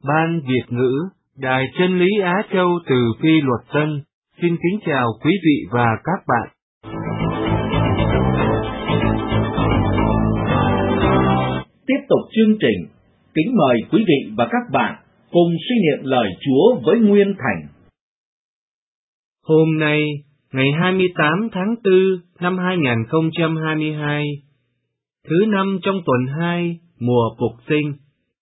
Ban Việt ngữ, Đài Chân lý Á Châu từ Phi Luật Tân, xin kính chào quý vị và các bạn. Tiếp tục chương trình, kính mời quý vị và các bạn cùng suy niệm lời Chúa với Nguyên Thành. Hôm nay, ngày 28 tháng 4 năm 2022, thứ năm trong tuần 2, mùa Phục Sinh.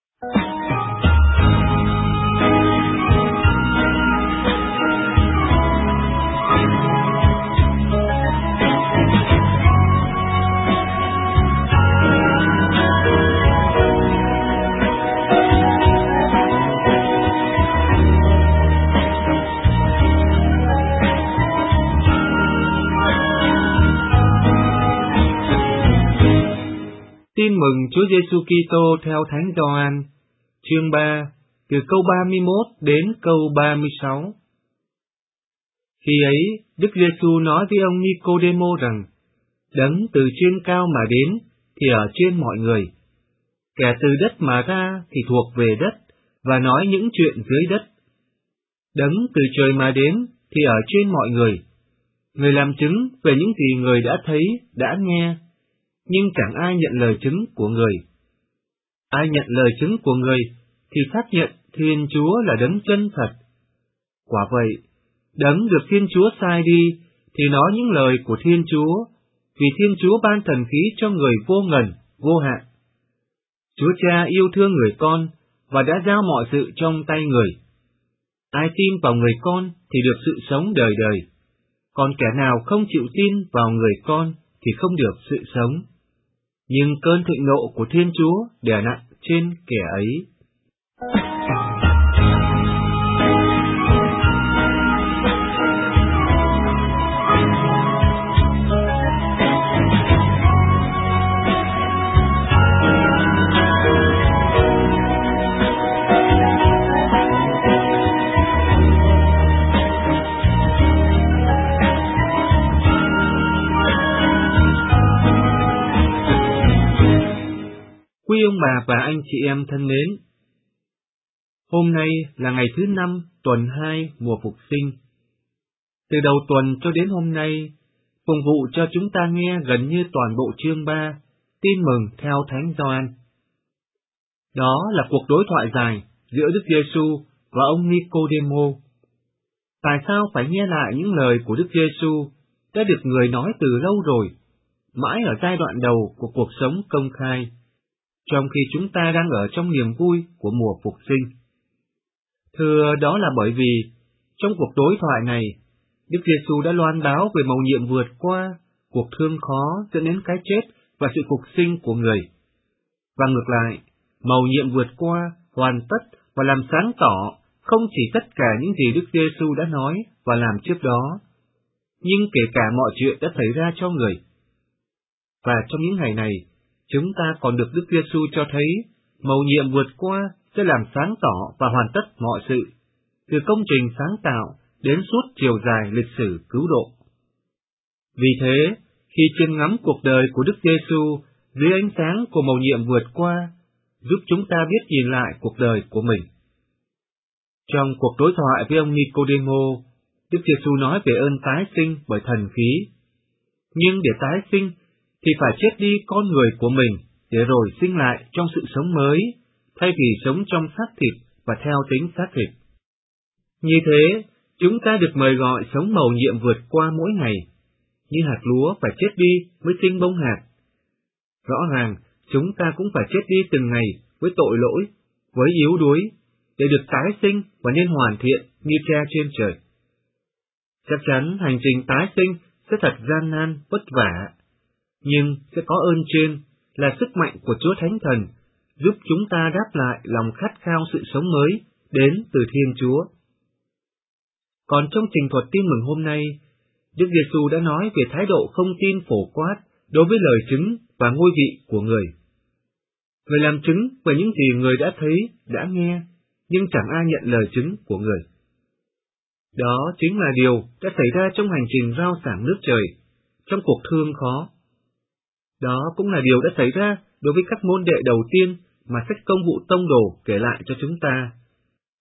Tin mừng Chúa Giêsu Kitô theo Thánh Gioan, chương 3, từ câu 31 đến câu 36. Khi ấy, Đức Giêsu nói với ông Nicôđêmô rằng, Đấng từ trên cao mà đến thì ở trên mọi người. Kẻ từ đất mà ra thì thuộc về đất và nói những chuyện dưới đất. Đấng từ trời mà đến thì ở trên mọi người. Người làm chứng về những gì người đã thấy, đã nghe, nhưng chẳng ai nhận lời chứng của người. Ai nhận lời chứng của người thì xác nhận Thiên Chúa là Đấng chân thật. Quả vậy, Đấng được Thiên Chúa sai đi thì nói những lời của Thiên Chúa, vì Thiên Chúa ban thần khí cho người vô ngần, vô hạn. Chúa Cha yêu thương người con và đã giao mọi sự trong tay người. Ai tin vào người con thì được sự sống đời đời, còn kẻ nào không chịu tin vào người con thì không được sự sống. Nhưng cơn thịnh nộ của Thiên Chúa đè nặng trên kẻ ấy. Quý ông bà và anh chị em thân mến, hôm nay là ngày thứ 5 tuần 2 mùa Phục Sinh. Từ đầu tuần cho đến hôm nay, phụng vụ cho chúng ta nghe gần như toàn bộ chương 3, tin mừng theo Thánh Gioan. Đó là cuộc đối thoại dài giữa Đức Giêsu và ông Nicôđêmô. Tại sao phải nghe lại những lời của Đức Giêsu đã được người nói từ lâu rồi, mãi ở giai đoạn đầu của cuộc sống công khai, trong khi chúng ta đang ở trong niềm vui của mùa Phục Sinh? Thưa, đó là bởi vì, trong cuộc đối thoại này, Đức Giêsu đã loan báo về mầu nhiệm vượt qua, cuộc thương khó dẫn đến cái chết và sự phục sinh của người. Và ngược lại, mầu nhiệm vượt qua, hoàn tất và làm sáng tỏ không chỉ tất cả những gì Đức Giêsu đã nói và làm trước đó, nhưng kể cả mọi chuyện đã xảy ra cho người. Và trong những ngày này, chúng ta còn được Đức Giêsu cho thấy mầu nhiệm vượt qua sẽ làm sáng tỏ và hoàn tất mọi sự, từ công trình sáng tạo đến suốt chiều dài lịch sử cứu độ. Vì thế, khi chiêm ngắm cuộc đời của Đức Giêsu dưới ánh sáng của mầu nhiệm vượt qua, giúp chúng ta biết nhìn lại cuộc đời của mình. Trong cuộc đối thoại với ông Nicôđêmô, Đức Giêsu nói về ơn tái sinh bởi thần khí. Nhưng để tái sinh thì phải chết đi con người của mình để rồi sinh lại trong sự sống mới, thay vì sống trong xác thịt và theo tính xác thịt. Như thế, chúng ta được mời gọi sống mầu nhiệm vượt qua mỗi ngày, như hạt lúa phải chết đi mới sinh bông hạt. Rõ ràng, chúng ta cũng phải chết đi từng ngày với tội lỗi, với yếu đuối, để được tái sinh và nên hoàn thiện như Cha trên trời. Chắc chắn hành trình tái sinh sẽ thật gian nan, vất vả, nhưng sẽ có ơn trên là sức mạnh của Chúa Thánh Thần giúp chúng ta đáp lại lòng khát khao sự sống mới đến từ Thiên Chúa. Còn trong trình thuật tin mừng hôm nay, Đức Giêsu đã nói về thái độ không tin phổ quát đối với lời chứng và ngôi vị của người. Người làm chứng về những gì người đã thấy, đã nghe, nhưng chẳng ai nhận lời chứng của người. Đó chính là điều đã xảy ra trong hành trình rao giảng nước trời, trong cuộc thương khó. Đó cũng là điều đã xảy ra đối với các môn đệ đầu tiên mà sách Công vụ Tông Đồ kể lại cho chúng ta,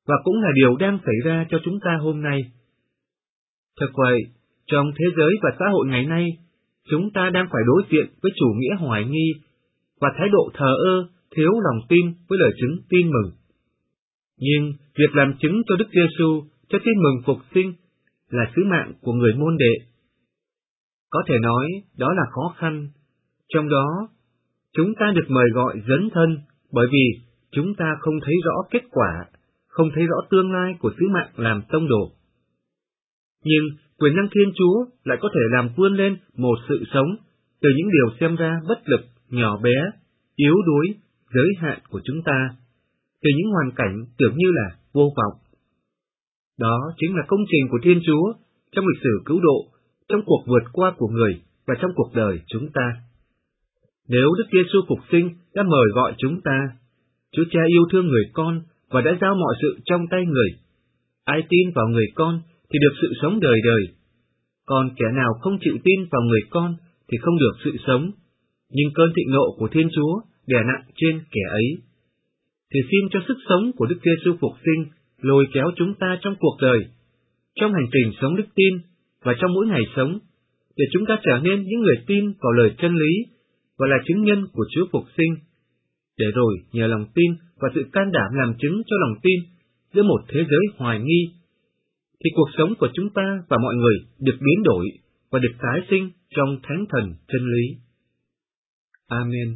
và cũng là điều đang xảy ra cho chúng ta hôm nay. Thật vậy, trong thế giới và xã hội ngày nay, chúng ta đang phải đối diện với chủ nghĩa hoài nghi và thái độ thờ ơ, thiếu lòng tin với lời chứng tin mừng. Nhưng việc làm chứng cho Đức Giêsu cho tin mừng phục sinh là sứ mạng của người môn đệ. Có thể nói đó là khó khăn, trong đó chúng ta được mời gọi dấn thân bởi vì chúng ta không thấy rõ kết quả, không thấy rõ tương lai của sứ mạng làm tông đồ. Nhưng quyền năng Thiên Chúa lại có thể làm vươn lên một sự sống từ những điều xem ra bất lực, nhỏ bé, yếu đuối, giới hạn của chúng ta, từ những hoàn cảnh tưởng như là vô vọng. Đó chính là công trình của Thiên Chúa trong lịch sử cứu độ, trong cuộc vượt qua của người và trong cuộc đời chúng ta. Nếu Đức Giêsu phục sinh đã mời gọi chúng ta, Chúa Cha yêu thương người con và đã giao mọi sự trong tay người. Ai tin vào người con thì được sự sống đời đời. Còn kẻ nào không chịu tin vào người con thì không được sự sống, nhưng cơn thịnh nộ của Thiên Chúa đè nặng trên kẻ ấy. Thì xin cho sức sống của Đức Giêsu phục sinh lôi kéo chúng ta trong cuộc đời, trong hành trình sống đức tin và trong mỗi ngày sống, để chúng ta trở nên những người tin vào lời chân lý và là chứng nhân của Chúa phục sinh, để rồi nhờ lòng tin và sự can đảm làm chứng cho lòng tin giữa một thế giới hoài nghi, thì cuộc sống của chúng ta và mọi người được biến đổi và được tái sinh trong thánh thần chân lý. Amen.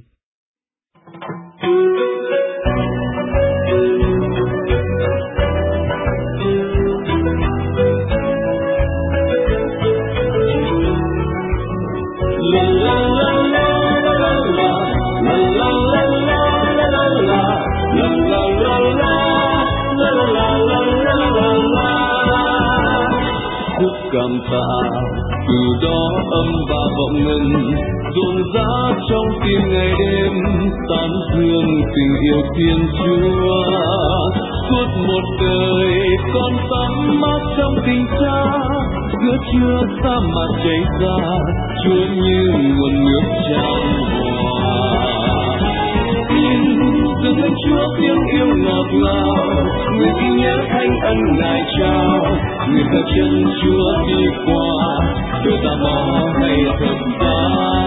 Cảm tạ từ đó âm và vọng ngân dồn dã trong tim ngày đêm, tán dương tình yêu Thiên Chúa. Suốt một đời con tắm mát trong tình Cha, giữa trưa sa mạc chảy ra, Chúa như nguồn nước tràn hòa. Dâng lên Chúa tiếng yêu ngọt ngào, người ghi nhớ thánh ân Ngài trao, người theo chân Chúa đi qua, đôi ta mò hay thật giá.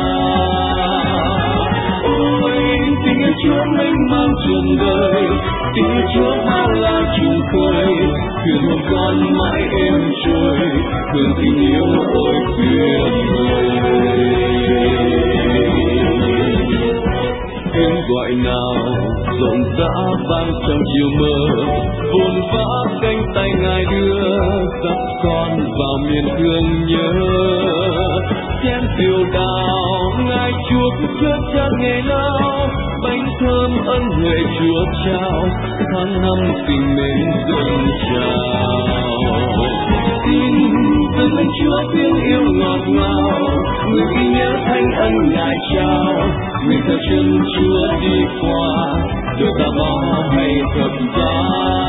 Ôi tình yêu Chúa mênh mang trọn đời, tình yêu Chúa bao la trùng khơi, thuyền hồn con mãi êm trôi, hương tình yêu ôi tuyệt vời. Tiếng gọi nào rộn rã vang trong chiều mơ, vồn vã cánh tay Ngài đưa, dắt con vào miền thương nhớ. Chén rượu đào Ngài chuốc chứa chan ngày nào, bánh thơm ân huệ Chúa trao, tháng năm tình mến dâng trào. Xin dâng lên Chúa tiếng yêu ngọt ngào, người ghi nhớ thánh ân Ngài trao, người theo chân Chúa đi qua, đôi ta mò hay thật giá.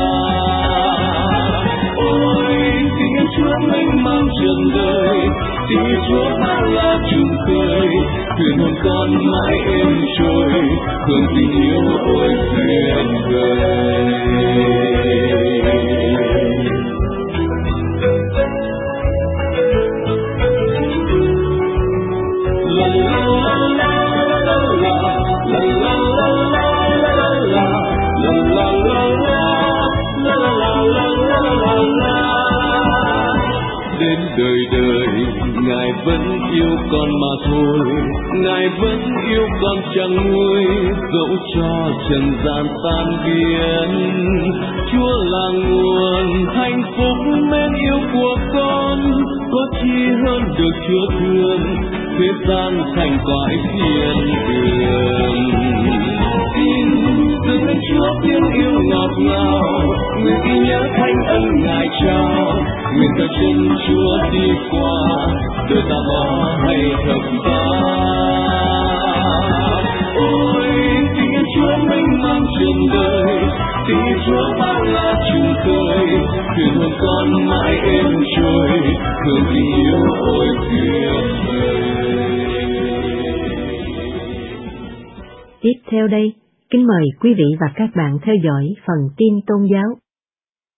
Ôi tình yêu Chúa mênh mang trọn đời, tình yêu Chúa bao la trùng khơi, thuyền hồn con mãi êm trôi, hương tình yêu ôi tuyệt vời. Đến đời đời Ngài vẫn yêu con mà thôi, Ngài vẫn yêu con chẳng nguôi, dẫu cho trần gian tan biến. Chúa là nguồn hạnh phúc mến yêu của con, có chi hơn được Chúa thương, thế gian thành cõi thiên đường. Xin dâng lên Chúa tiếng yêu ngọt ngào, người ghi nhớ thánh ân Ngài trao, người theo chân Chúa đi qua, đôi ta mò hay thật giá. Ôi tình yêu Chúa mênh mang trọn đời, tình yêu Chúa bao la trùng khơi, thuyền hồn con mãi êm trôi, hương tình yêu ôi tuyệt vời. Tiếp theo đây, kính mời quý vị và các bạn theo dõi phần tin tôn giáo.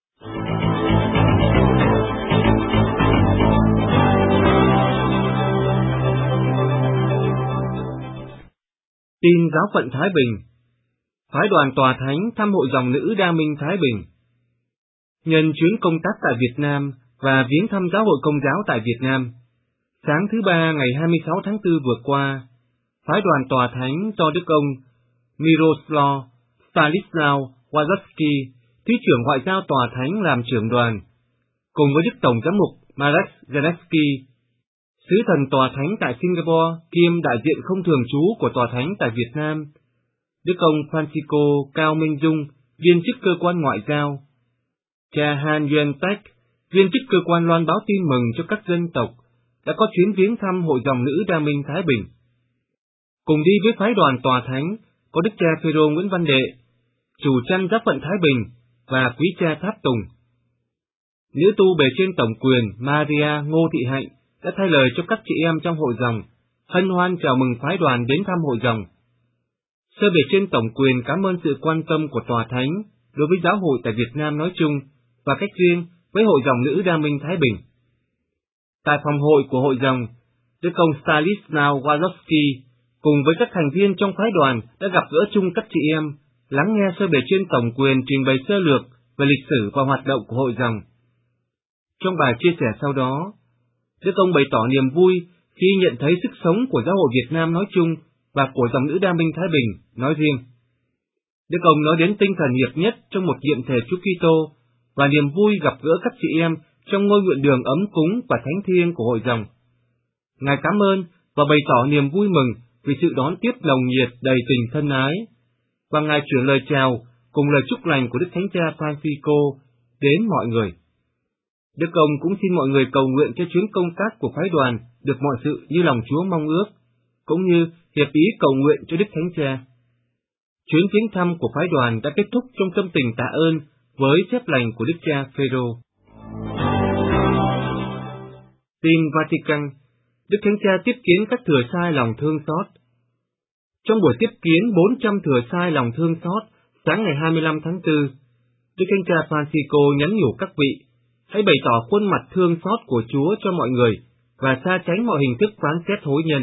Tin giáo phận Thái Bình. Phái đoàn Tòa Thánh thăm Hội dòng nữ Đa Minh Thái Bình. Nhân chuyến công tác tại Việt Nam và viếng thăm Giáo hội Công giáo tại Việt Nam, sáng thứ Ba ngày 26 tháng 4 vừa qua, phái đoàn Tòa Thánh do Đức ông Miroslav Stanislaw Wazowski, Thứ trưởng Ngoại giao Tòa Thánh làm trưởng đoàn, cùng với Đức Tổng giám mục Marek Zanevsky, Sứ thần Tòa Thánh tại Singapore kiêm đại diện không thường trú của Tòa Thánh tại Việt Nam, Đức ông Francisco Cao Minh Dung, viên chức cơ quan ngoại giao, cha Han Yuan Tech, viên chức cơ quan loan báo tin mừng cho các dân tộc, đã có chuyến viếng thăm Hội dòng nữ Đa Minh Thái Bình. Cùng đi với phái đoàn Tòa Thánh có Đức cha Phêrô Nguyễn Văn Đệ, chủ chăn giáo phận Thái Bình, và quý cha Tháp Tùng. Nữ tu bề trên tổng quyền Maria Ngô Thị Hạnh đã thay lời cho các chị em trong hội dòng, hân hoan chào mừng phái đoàn đến thăm hội dòng. Sơ bề trên tổng quyền cảm ơn sự quan tâm của Tòa Thánh đối với giáo hội tại Việt Nam nói chung và cách riêng với Hội dòng nữ Đa Minh Thái Bình. Tại phòng hội của hội dòng, Đức ông Stanislaw Wazowski cùng với các thành viên trong phái đoàn đã gặp gỡ chung các chị em, lắng nghe sơ bề trên tổng quyền trình bày sơ lược về lịch sử và hoạt động của hội dòng. Trong bài chia sẻ sau đó, Đức ông bày tỏ niềm vui khi nhận thấy sức sống của giáo hội Việt Nam nói chung và của dòng nữ Đa Minh Thái Bình nói riêng. Đức ông nói đến tinh thần hiệp nhất trong một nhiệm thể Chúa Kitô và niềm vui gặp gỡ các chị em trong ngôi nguyện đường ấm cúng và thánh thiêng của hội dòng. Ngài cảm ơn và bày tỏ niềm vui mừng vì sự đón tiếp nồng nhiệt đầy tình thân ái, và Ngài chuyển lời chào cùng lời chúc lành của Đức Thánh Cha Francisco đến mọi người. Đức ông cũng xin mọi người cầu nguyện cho chuyến công tác của phái đoàn được mọi sự như lòng Chúa mong ước, cũng như hiệp ý cầu nguyện cho Đức Thánh Cha. Chuyến viếng thăm của phái đoàn đã kết thúc trong tâm tình tạ ơn với phép lành của Đức cha Phêrô. Tin Vatican. Đức Thánh Cha tiếp kiến các thừa sai lòng thương xót. Trong buổi tiếp kiến 400 thừa sai lòng thương xót sáng ngày 25 tháng 4, Đức Thánh Cha Francisco nhắn nhủ các vị hãy bày tỏ khuôn mặt thương xót của Chúa cho mọi người và xa tránh mọi hình thức phán xét hối nhân.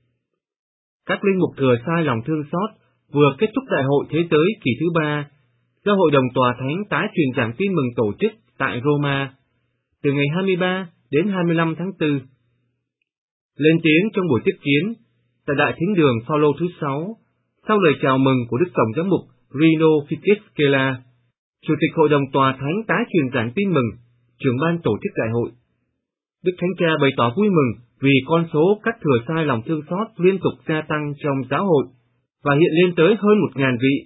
Các linh mục thừa sai lòng thương xót vừa kết thúc Đại hội Thế giới kỳ thứ 3 do Hội đồng Tòa Thánh tái truyền giảng tin mừng tổ chức tại Roma từ ngày 23 đến 25 tháng 4. Lên tiếng trong buổi tiếp kiến tại Đại Thính đường Phaolô thứ 6, sau lời chào mừng của Đức Tổng giám mục Rino Fisichella, Chủ tịch Hội đồng Tòa Thánh tái truyền giảng tin mừng, trưởng ban tổ chức đại hội, Đức Thánh Cha bày tỏ vui mừng vì con số các thừa sai lòng thương xót liên tục gia tăng trong giáo hội và hiện lên tới hơn 1.000 vị.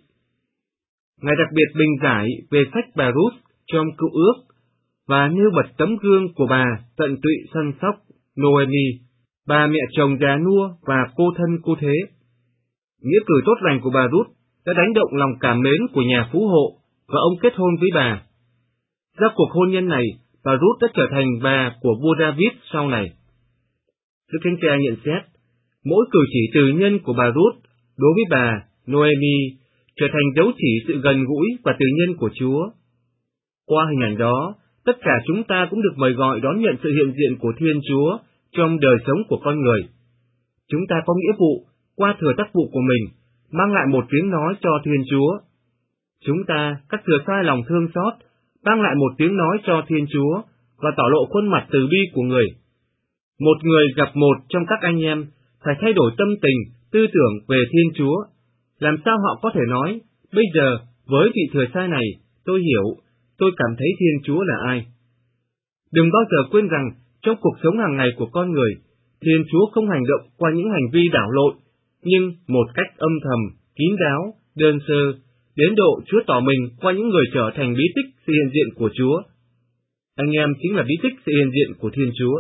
Ngài đặc biệt bình giải về sách bà Ruth trong Cựu Ước và nêu bật tấm gương của bà tận tụy săn sóc Noemi, bà mẹ chồng già nua và cô thân cô thế. Nghĩa cử tốt lành của bà Ruth đã đánh động lòng cảm mến của nhà phú hộ và ông kết hôn với bà. Ra cuộc hôn nhân này, bà Ruth đã trở thành bà của vua David sau này. Đức Thánh Cha nhận xét, mỗi cử chỉ từ nhân của bà Ruth đối với bà Noemi trở thành dấu chỉ sự gần gũi và từ nhân của Chúa. Qua hình ảnh đó, tất cả chúng ta cũng được mời gọi đón nhận sự hiện diện của Thiên Chúa trong đời sống của con người. Chúng ta có nghĩa vụ, qua thừa tác vụ của mình, mang lại một tiếng nói cho Thiên Chúa. Chúng ta, các thừa sai lòng thương xót, mang lại một tiếng nói cho Thiên Chúa và tỏ lộ khuôn mặt từ bi của người. Một người gặp một trong các anh em phải thay đổi tâm tình, tư tưởng về Thiên Chúa. Làm sao họ có thể nói, bây giờ, với vị thừa sai này, tôi hiểu, tôi cảm thấy Thiên Chúa là ai? Đừng bao giờ quên rằng, trong cuộc sống hàng ngày của con người, Thiên Chúa không hành động qua những hành vi đảo lộn, nhưng một cách âm thầm, kín đáo, đơn sơ, đến độ Chúa tỏ mình qua những người trở thành bí tích sự hiện diện của Chúa. Anh em chính là bí tích sự hiện diện của Thiên Chúa.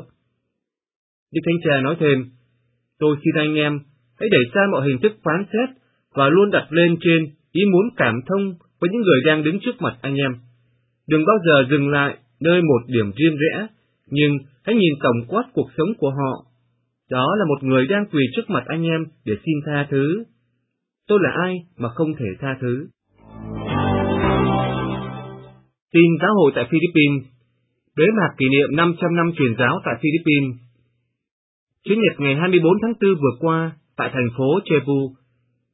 Đức Thánh Cha nói thêm, tôi xin anh em hãy đẩy xa mọi hình thức phán xét và luôn đặt lên trên ý muốn cảm thông với những người đang đứng trước mặt anh em. Đừng bao giờ dừng lại nơi một điểm riêng rẽ, nhưng hãy nhìn tổng quát cuộc sống của họ. Đó là một người đang quỳ trước mặt anh em để xin tha thứ. Tôi là ai mà không thể tha thứ? Tin giáo hội tại Philippines. Bế mạc kỷ niệm 500 năm truyền giáo tại Philippines. Chủ nhật ngày 24 tháng 4 vừa qua, tại thành phố Cebu,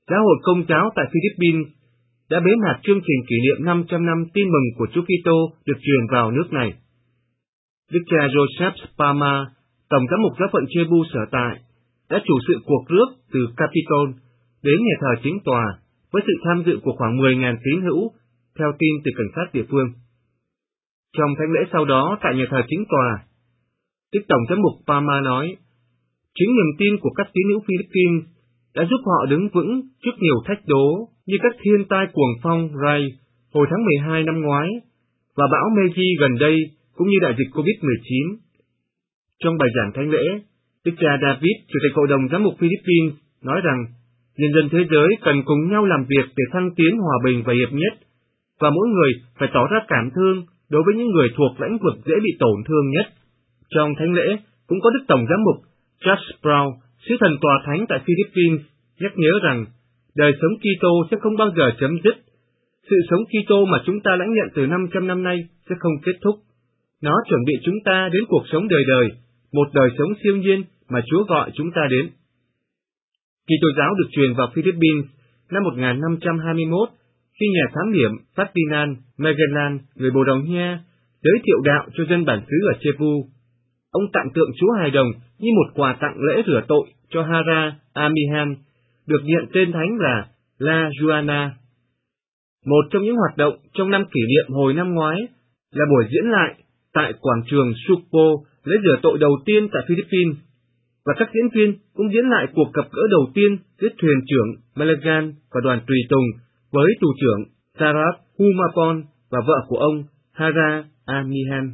Giáo hội Công giáo tại Philippines đã bế mạc chương trình kỷ niệm 500 năm tin mừng của Chúa Kitô được truyền vào nước này. Đức cha Joseph Palma, Tổng giám mục giáo phận Cebu sở tại, đã chủ sự cuộc rước từ Capitol đến nhà thờ chính tòa với sự tham dự của khoảng 10.000 tín hữu, theo tin từ cảnh sát địa phương. Trong thánh lễ sau đó tại nhà thờ chính tòa, Đức Tổng giám mục Palma nói, chính niềm tin của các tín hữu Philippines đã giúp họ đứng vững trước nhiều thách đố như các thiên tai cuồng phong Rai hồi tháng 12 năm ngoái và bão Meiji gần đây, cũng như đại dịch COVID-19. Trong bài giảng thánh lễ, Đức cha David, Chủ tịch Hội đồng Giám mục Philippines, nói rằng nhân dân thế giới cần cùng nhau làm việc để thăng tiến hòa bình và hiệp nhất, và mỗi người phải tỏ ra cảm thương đối với những người thuộc lĩnh vực dễ bị tổn thương nhất. Trong thánh lễ cũng có Đức Tổng giám mục Charles Brown, sứ thần tòa thánh tại Philippines, nhắc nhớ rằng đời sống Kitô sẽ không bao giờ chấm dứt. Sự sống Kitô mà chúng ta lãnh nhận từ 500 năm nay sẽ không kết thúc. Nó chuẩn bị chúng ta đến cuộc sống đời đời, một đời sống siêu nhiên mà Chúa gọi chúng ta đến. Kitô giáo được truyền vào Philippines năm 1521 khi nhà thám hiểm Ferdinand Magellan, người Bồ Đào Nha, giới thiệu đạo cho dân bản xứ ở Cebu. Ông tặng tượng Chúa Hài Đồng như một quà tặng lễ rửa tội cho Hara Amihan, được nhận tên thánh là La Juana. Một trong những hoạt động trong năm kỷ niệm hồi năm ngoái là buổi diễn lại tại quảng trường Supo lễ rửa tội đầu tiên tại Philippines, và các diễn viên cũng diễn lại cuộc gặp gỡ đầu tiên giữa thuyền trưởng Malagan và đoàn tùy tùng với tù trưởng Sarat Humapon và vợ của ông Hara Amihan.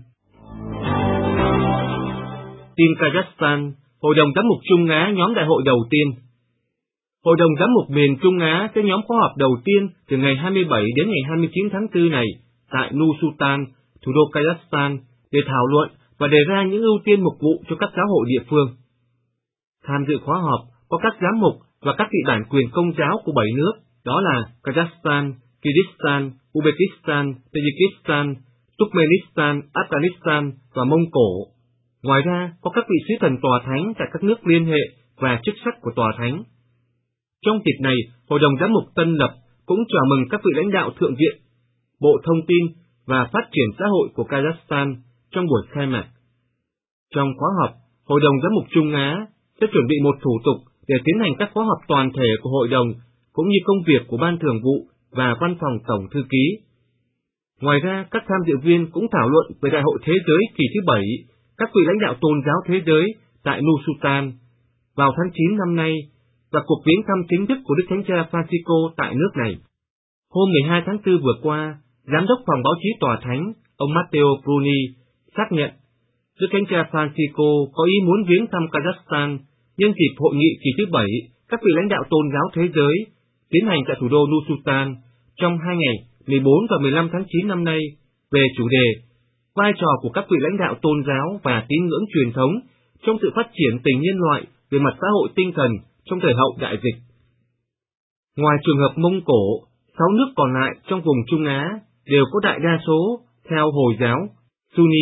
Tin Kazakhstan, Hội đồng Giám mục Trung Á nhóm đại hội đầu tiên. Hội đồng Giám mục miền Trung Á sẽ nhóm khóa họp đầu tiên từ ngày 27 đến ngày 29 tháng 4 này tại Nur-Sultan, thủ đô Kazakhstan, để thảo luận và đề ra những ưu tiên mục vụ cho các giáo hội địa phương. Tham dự khóa họp có các giám mục và các vị bản quyền công giáo của 7 nước, đó là Kazakhstan, Kyrgyzstan, Uzbekistan, Tajikistan, Turkmenistan, Afghanistan và Mông Cổ. Ngoài ra, có các vị sứ thần tòa thánh tại các nước liên hệ và chức sắc của tòa thánh. Trong dịp này, Hội đồng Giám mục Tân Lập cũng chào mừng các vị lãnh đạo Thượng viện, Bộ Thông tin và Phát triển xã hội của Kazakhstan trong buổi khai mạc. Trong khóa họp, Hội đồng Giám mục Trung Á sẽ chuẩn bị một thủ tục để tiến hành các khóa họp toàn thể của Hội đồng, cũng như công việc của Ban Thường vụ và Văn phòng Tổng Thư ký. Ngoài ra, các tham dự viên cũng thảo luận về Đại hội Thế giới kỳ thứ 7, các vị lãnh đạo tôn giáo thế giới tại Nur-Sultan vào tháng 9 năm nay, và cuộc viếng thăm chính thức của Đức Thánh cha Francisco tại nước này. Hôm 12 tháng 4 vừa qua, Giám đốc phòng báo chí tòa thánh, ông Matteo Bruni, xác nhận Đức Thánh cha Francisco có ý muốn viếng thăm Kazakhstan nhân dịp hội nghị kỳ thứ 7 các vị lãnh đạo tôn giáo thế giới tiến hành tại thủ đô Nur-Sultan trong 2 ngày 14 và 15 tháng 9 năm nay về chủ đề vai trò của các vị lãnh đạo tôn giáo và tín ngưỡng truyền thống trong sự phát triển tình nhân loại về mặt xã hội tinh thần trong thời hậu đại dịch. Ngoài trường hợp Mông Cổ, 6 nước còn lại trong vùng Trung Á đều có đại đa số theo Hồi giáo, Sunni,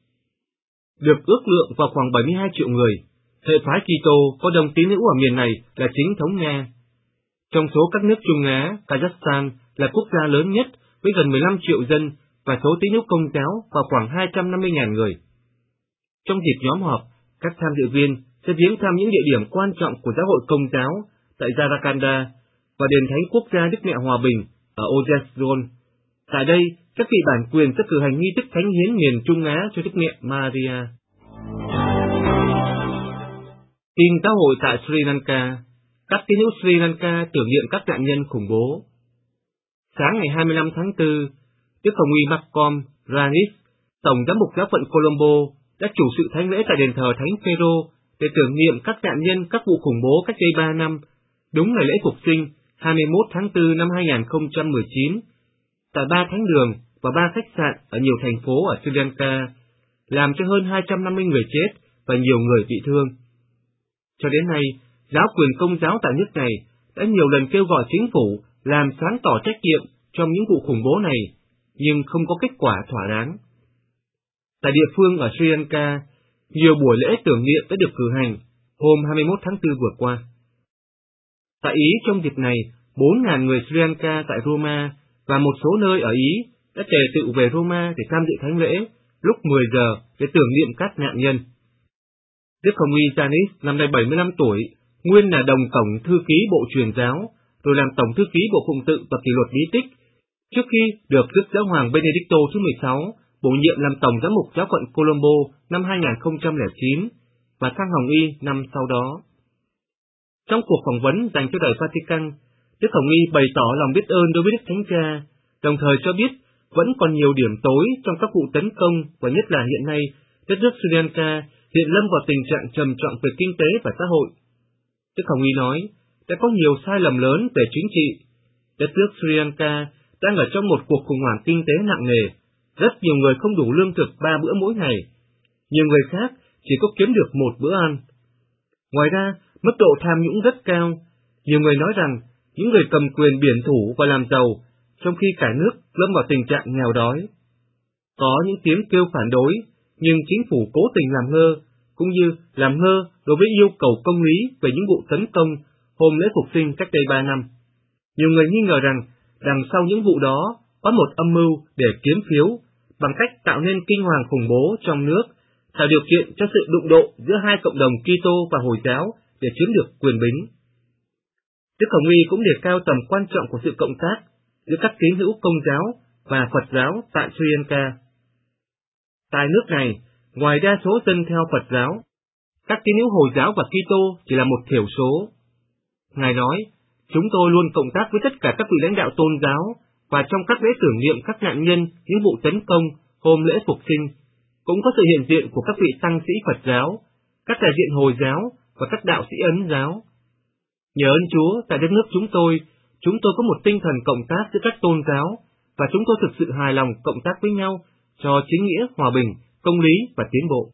được ước lượng vào khoảng 72 triệu người. Hệ phái Kitô có đông tín hữu ở miền này là chính thống Nga. Trong số các nước Trung Á, Kazakhstan là quốc gia lớn nhất với gần 15 triệu dân và số tín hữu Công giáo vào khoảng 250.000 người. Trong dịp nhóm họp, các tham dự viên sẽ viếng thăm những địa điểm quan trọng của giáo hội Công giáo tại Jarakanda và đền thánh quốc gia Đức Mẹ Hòa Bình ở Ojazgon. Tại đây, các vị bản quyền sẽ cử hành nghi thức thánh hiến miền Trung Á cho Đức Mẹ Maria. Tin giáo hội tại Sri Lanka, các tín hữu Sri Lanka tưởng niệm các nạn nhân khủng bố. Sáng ngày 25 tháng 4, Đức Hồng y Malcolm Ranis, Tổng giám mục giáo phận Colombo, đã chủ sự thánh lễ tại đền thờ Thánh Phêrô để tưởng niệm các nạn nhân các vụ khủng bố cách đây 3 năm, đúng ngày lễ phục sinh 21 tháng 4 năm 2019, tại 3 thánh đường và 3 khách sạn ở nhiều thành phố ở Sri Lanka, làm cho hơn 250 người chết và nhiều người bị thương. Cho đến nay, giáo quyền Công giáo tại nước này đã nhiều lần kêu gọi chính phủ làm sáng tỏ trách nhiệm trong những vụ khủng bố này, nhưng không có kết quả thỏa đáng. Tại địa phương ở Sri Lanka, nhiều buổi lễ tưởng niệm đã được cử hành hôm 21 tháng 4 vừa qua. Tại Ý trong dịp này, 4.000 người Sri Lanka tại Roma và một số nơi ở Ý đã tề tựu về Roma để tham dự thánh lễ lúc 10 giờ để tưởng niệm các nạn nhân. Đức Hồng Y Janis năm nay 75 tuổi, nguyên là đồng tổng thư ký Bộ Truyền giáo, rồi làm tổng thư ký Bộ Phụng tự và Kỷ luật Bí tích, trước khi được Đức Giáo hoàng Benedicto thứ 16 bổ nhiệm làm tổng giám mục giáo phận Colombo năm 2009 và thăng Hồng Y năm sau đó. Trong cuộc phỏng vấn dành cho Đài Vatican, Đức Hồng Y bày tỏ lòng biết ơn đối với Đức Thánh Cha, đồng thời cho biết vẫn còn nhiều điểm tối trong các vụ tấn công và nhất là hiện nay đất nước Sri Lanka hiện lâm vào tình trạng trầm trọng về kinh tế và xã hội. Đức Hồng Y nói, đã có nhiều sai lầm lớn về chính trị. Đất nước Sri Lanka đang ở trong một cuộc khủng hoảng kinh tế nặng nề. Rất nhiều người không đủ lương thực 3 bữa mỗi ngày. Nhiều người khác chỉ có kiếm được 1 bữa ăn. Ngoài ra, mức độ tham nhũng rất cao. Nhiều người nói rằng những người cầm quyền biển thủ và làm giàu, trong khi cả nước lâm vào tình trạng nghèo đói. Có những tiếng kêu phản đối, nhưng chính phủ cố tình làm ngơ, cũng như làm ngơ đối với yêu cầu công lý về những vụ tấn công hôm lễ Phục sinh cách đây 3 năm. Nhiều người nghi ngờ rằng đằng sau những vụ đó có một âm mưu để kiếm phiếu bằng cách tạo nên kinh hoàng khủng bố trong nước, tạo điều kiện cho sự đụng độ giữa hai cộng đồng Kitô và Hồi giáo để chiếm được quyền bính. Đức Hồng Y cũng đề cao tầm quan trọng của sự cộng tác giữa các tín hữu Công giáo và Phật giáo tại Sri Lanka. Tại nước này, ngoài đa số dân theo Phật giáo, các tín hữu Hồi giáo và Kitô chỉ là một thiểu số. Ngài nói, chúng tôi luôn cộng tác với tất cả các vị lãnh đạo tôn giáo và trong các lễ tưởng niệm các nạn nhân những vụ tấn công hôm lễ Phục sinh, cũng có sự hiện diện của các vị tăng sĩ Phật giáo, các đại diện Hồi giáo và các đạo sĩ Ấn giáo. Nhờ ơn Chúa, tại đất nước chúng tôi có một tinh thần cộng tác giữa các tôn giáo và chúng tôi thực sự hài lòng cộng tác với nhau cho chính nghĩa, hòa bình, công lý và tiến bộ.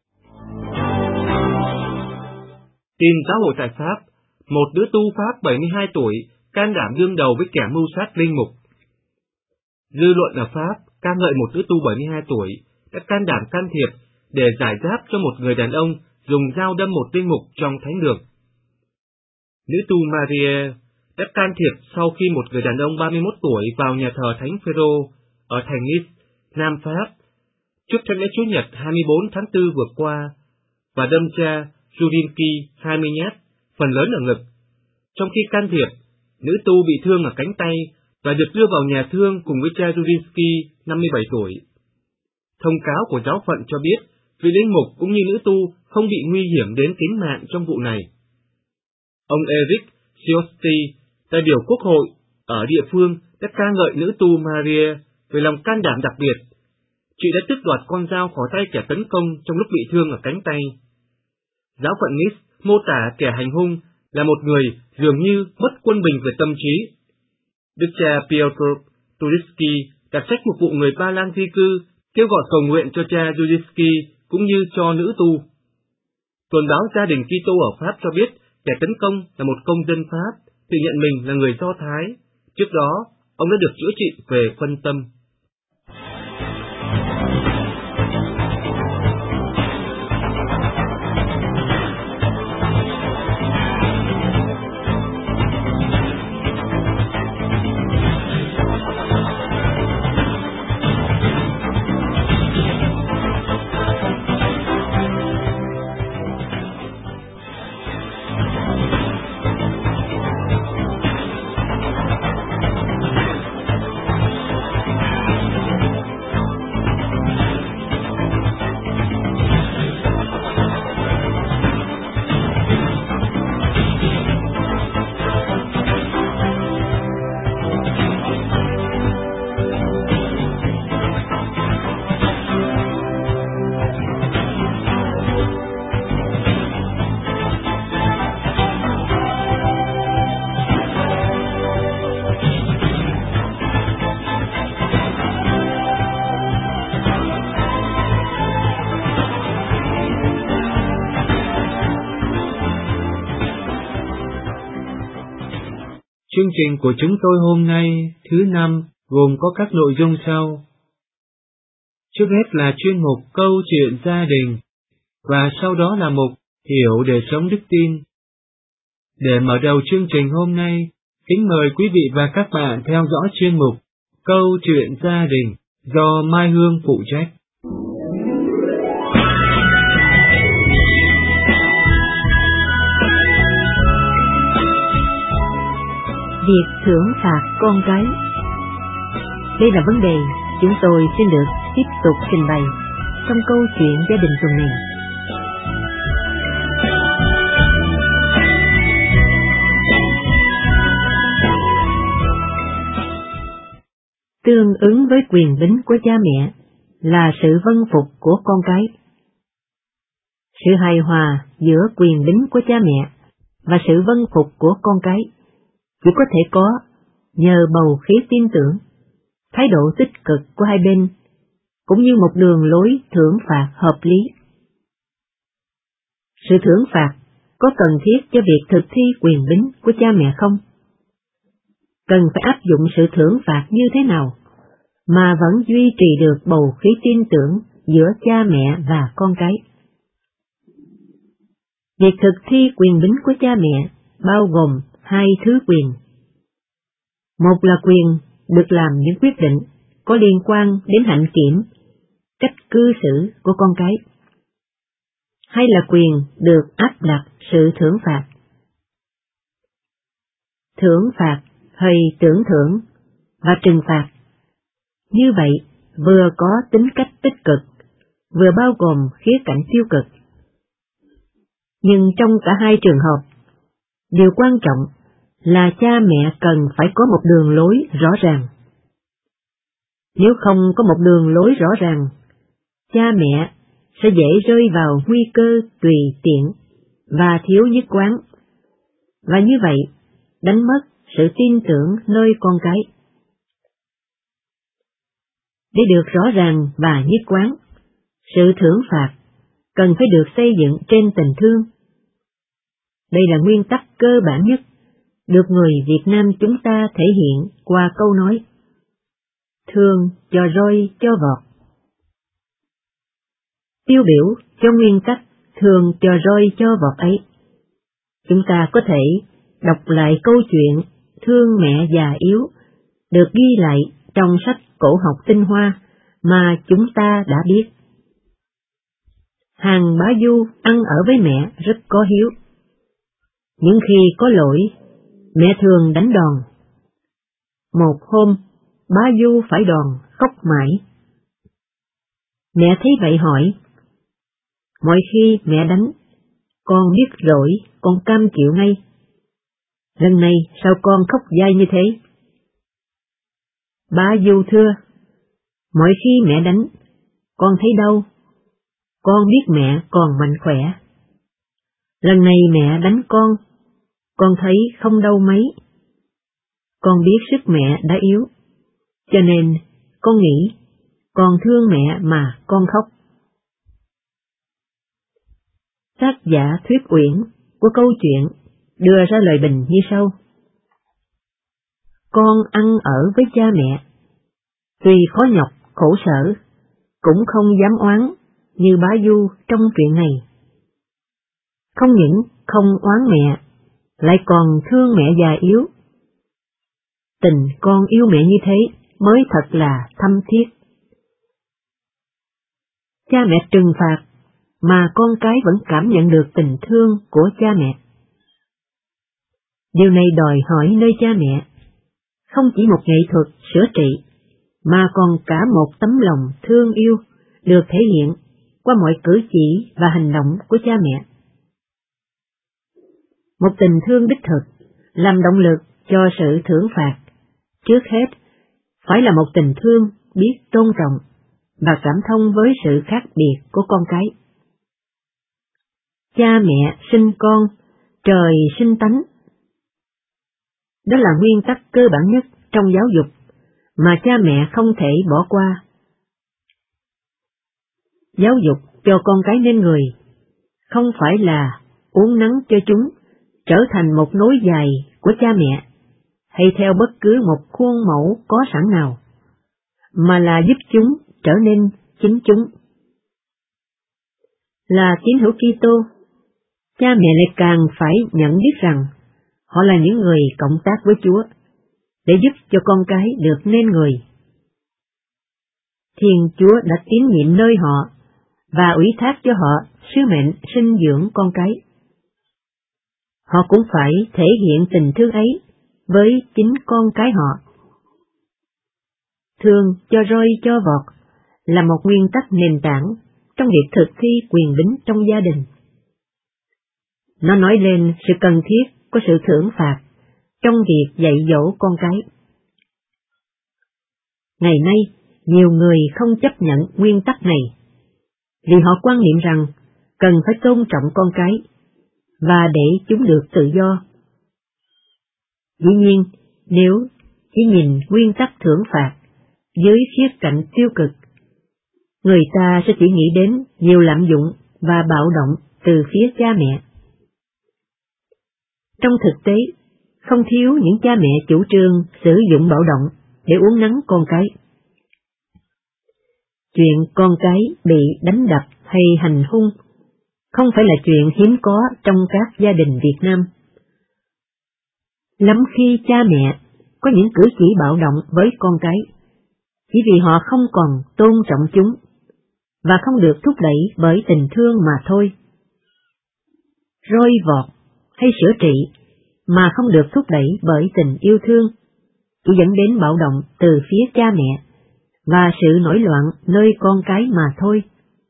Tin giáo hội tại Pháp, một nữ tu Pháp 72 tuổi can đảm đương đầu với kẻ mưu sát linh mục. Dư luận ở Pháp ca ngợi một nữ tu 72 tuổi đã can đảm can thiệp để giải đáp cho một người đàn ông dùng dao đâm một linh mục trong thánh đường. Nữ tu Marie đã can thiệp sau khi một người đàn ông 31 tuổi vào nhà thờ Thánh Phêrô ở thành Nice, Nam Pháp, trước thánh lễ Chúa Nhật 24 tháng 4 vừa qua, và đâm cha Judinski 20 nhát, phần lớn ở ngực. Trong khi can thiệp, nữ tu bị thương ở cánh tay và được đưa vào nhà thương cùng với cha Judinski 57 tuổi. Thông cáo của giáo phận cho biết vị linh mục cũng như nữ tu không bị nguy hiểm đến tính mạng trong vụ này. Ông Eric Ciotti, đại biểu quốc hội ở địa phương, đã ca ngợi nữ tu Maria về lòng can đảm đặc biệt. Chị đã tước đoạt con dao khỏi tay kẻ tấn công trong lúc bị thương ở cánh tay. Giáo phận Nice mô tả kẻ hành hung là một người dường như mất quân bình về tâm trí. Đức cha Piotr Turisky đặt trách một vụ người Ba Lan di cư kêu gọi cầu nguyện cho cha Judinski cũng như cho nữ tu. Tuần báo Gia đình Kitô ở Pháp cho biết kẻ tấn công là một công dân Pháp, tự nhận mình là người Do Thái. Trước đó, ông đã được chữa trị về phân tâm. Chương trình của chúng tôi hôm nay, thứ Năm, gồm có các nội dung sau. Trước hết là chuyên mục Câu chuyện gia đình, và sau đó là mục Hiểu để sống đức tin. Để mở đầu chương trình hôm nay, Kính mời quý vị và các bạn theo dõi chuyên mục Câu chuyện gia đình do Mai Hương phụ trách. Việc thưởng phạt con cái. Đây là vấn đề chúng tôi xin được tiếp tục trình bày trong câu chuyện gia đình tuần này. Tương ứng với quyền bính của cha mẹ là sự vâng phục của con cái. Sự hài hòa giữa quyền bính của cha mẹ và sự vâng phục của con cái chỉ có thể có nhờ bầu khí tin tưởng, thái độ tích cực của hai bên, cũng như một đường lối thưởng phạt hợp lý. Sự thưởng phạt có cần thiết cho việc thực thi quyền bính của cha mẹ không? Cần phải áp dụng sự thưởng phạt như thế nào mà vẫn duy trì được bầu khí tin tưởng giữa cha mẹ và con cái? Việc thực thi quyền bính của cha mẹ bao gồm hai thứ quyền. Một là quyền được làm những quyết định có liên quan đến hạnh kiểm, cách cư xử của con cái. Hay là quyền được áp đặt sự thưởng phạt. Thưởng phạt hay tưởng thưởng và trừng phạt như vậy vừa có tính cách tích cực, vừa bao gồm khía cạnh tiêu cực. Nhưng trong cả hai trường hợp, điều quan trọng là cha mẹ cần phải có một đường lối rõ ràng. Nếu không có một đường lối rõ ràng, cha mẹ sẽ dễ rơi vào nguy cơ tùy tiện và thiếu nhất quán, và như vậy đánh mất sự tin tưởng nơi con cái. Để được rõ ràng và nhất quán, sự thưởng phạt cần phải được xây dựng trên tình thương. Đây là nguyên tắc cơ bản nhất được người Việt Nam chúng ta thể hiện qua câu nói thương cho roi cho vọt. Tiêu biểu cho nguyên tắc thương cho roi cho vọt ấy, chúng ta có thể đọc lại câu chuyện Thương mẹ già yếu được ghi lại trong sách cổ học tinh hoa mà chúng ta đã biết. Hàng bá Du ăn ở với mẹ rất có hiếu. Những khi có lỗi, mẹ thường đánh đòn. Một hôm, bá Du phải đòn khóc mãi. Mẹ thấy vậy hỏi, mọi khi mẹ đánh, con biết lỗi, con cam chịu ngay. Lần này sao con khóc dai như thế? Bá Du thưa, mọi khi mẹ đánh, con thấy đau. Con biết mẹ còn mạnh khỏe. Lần này mẹ đánh con thấy không đau mấy. Con biết sức mẹ đã yếu, cho nên con nghĩ con thương mẹ mà con khóc. Tác giả Thuyết Uyển của câu chuyện đưa ra lời bình như sau. Con ăn ở với cha mẹ, tuy khó nhọc, khổ sở, cũng không dám oán như bá Du trong chuyện này. Không những không oán mẹ, lại còn thương mẹ già yếu. Tình con yêu mẹ như thế mới thật là thâm thiết. Cha mẹ trừng phạt, mà con cái vẫn cảm nhận được tình thương của cha mẹ. Điều này đòi hỏi nơi cha mẹ, không chỉ một nghệ thuật sửa trị, mà còn cả một tấm lòng thương yêu được thể hiện qua mọi cử chỉ và hành động của cha mẹ. Một tình thương đích thực làm động lực cho sự thưởng phạt, trước hết phải là một tình thương biết tôn trọng và cảm thông với sự khác biệt của con cái. Cha mẹ sinh con, trời sinh tánh. Đó là nguyên tắc cơ bản nhất trong giáo dục mà cha mẹ không thể bỏ qua. Giáo dục cho con cái nên người, không phải là uốn nắn cho chúng trở thành một nối dài của cha mẹ, hay theo bất cứ một khuôn mẫu có sẵn nào, mà là giúp chúng trở nên chính chúng. Là tín hữu Kitô, cha mẹ lại càng phải nhận biết rằng Họ là những người cộng tác với Chúa, để giúp cho con cái được nên người. Thiên Chúa đã tín nhiệm nơi họ, và ủy thác cho họ sứ mệnh sinh dưỡng con cái. Họ cũng phải thể hiện tình thương ấy với chính con cái họ. Thương cho roi cho vọt là một nguyên tắc nền tảng trong việc thực thi quyền bính trong gia đình. Nó nói lên sự cần thiết của sự thưởng phạt trong việc dạy dỗ con cái. Ngày nay, nhiều người không chấp nhận nguyên tắc này, vì họ quan niệm rằng cần phải tôn trọng con cái, và để chúng được tự do. Dĩ nhiên, nếu chỉ nhìn nguyên tắc thưởng phạt dưới khía cạnh tiêu cực, người ta sẽ chỉ nghĩ đến nhiều lạm dụng và bạo động từ phía cha mẹ. Trong thực tế, không thiếu những cha mẹ chủ trương sử dụng bạo động để uốn nắn con cái. Chuyện con cái bị đánh đập hay hành hung không phải là chuyện hiếm có trong các gia đình Việt Nam. Lắm khi cha mẹ có những cử chỉ bạo động với con cái, chỉ vì họ không còn tôn trọng chúng, và không được thúc đẩy bởi tình thương mà thôi. Roi vọt hay sửa trị mà không được thúc đẩy bởi tình yêu thương, chỉ dẫn đến bạo động từ phía cha mẹ, và sự nổi loạn nơi con cái mà thôi.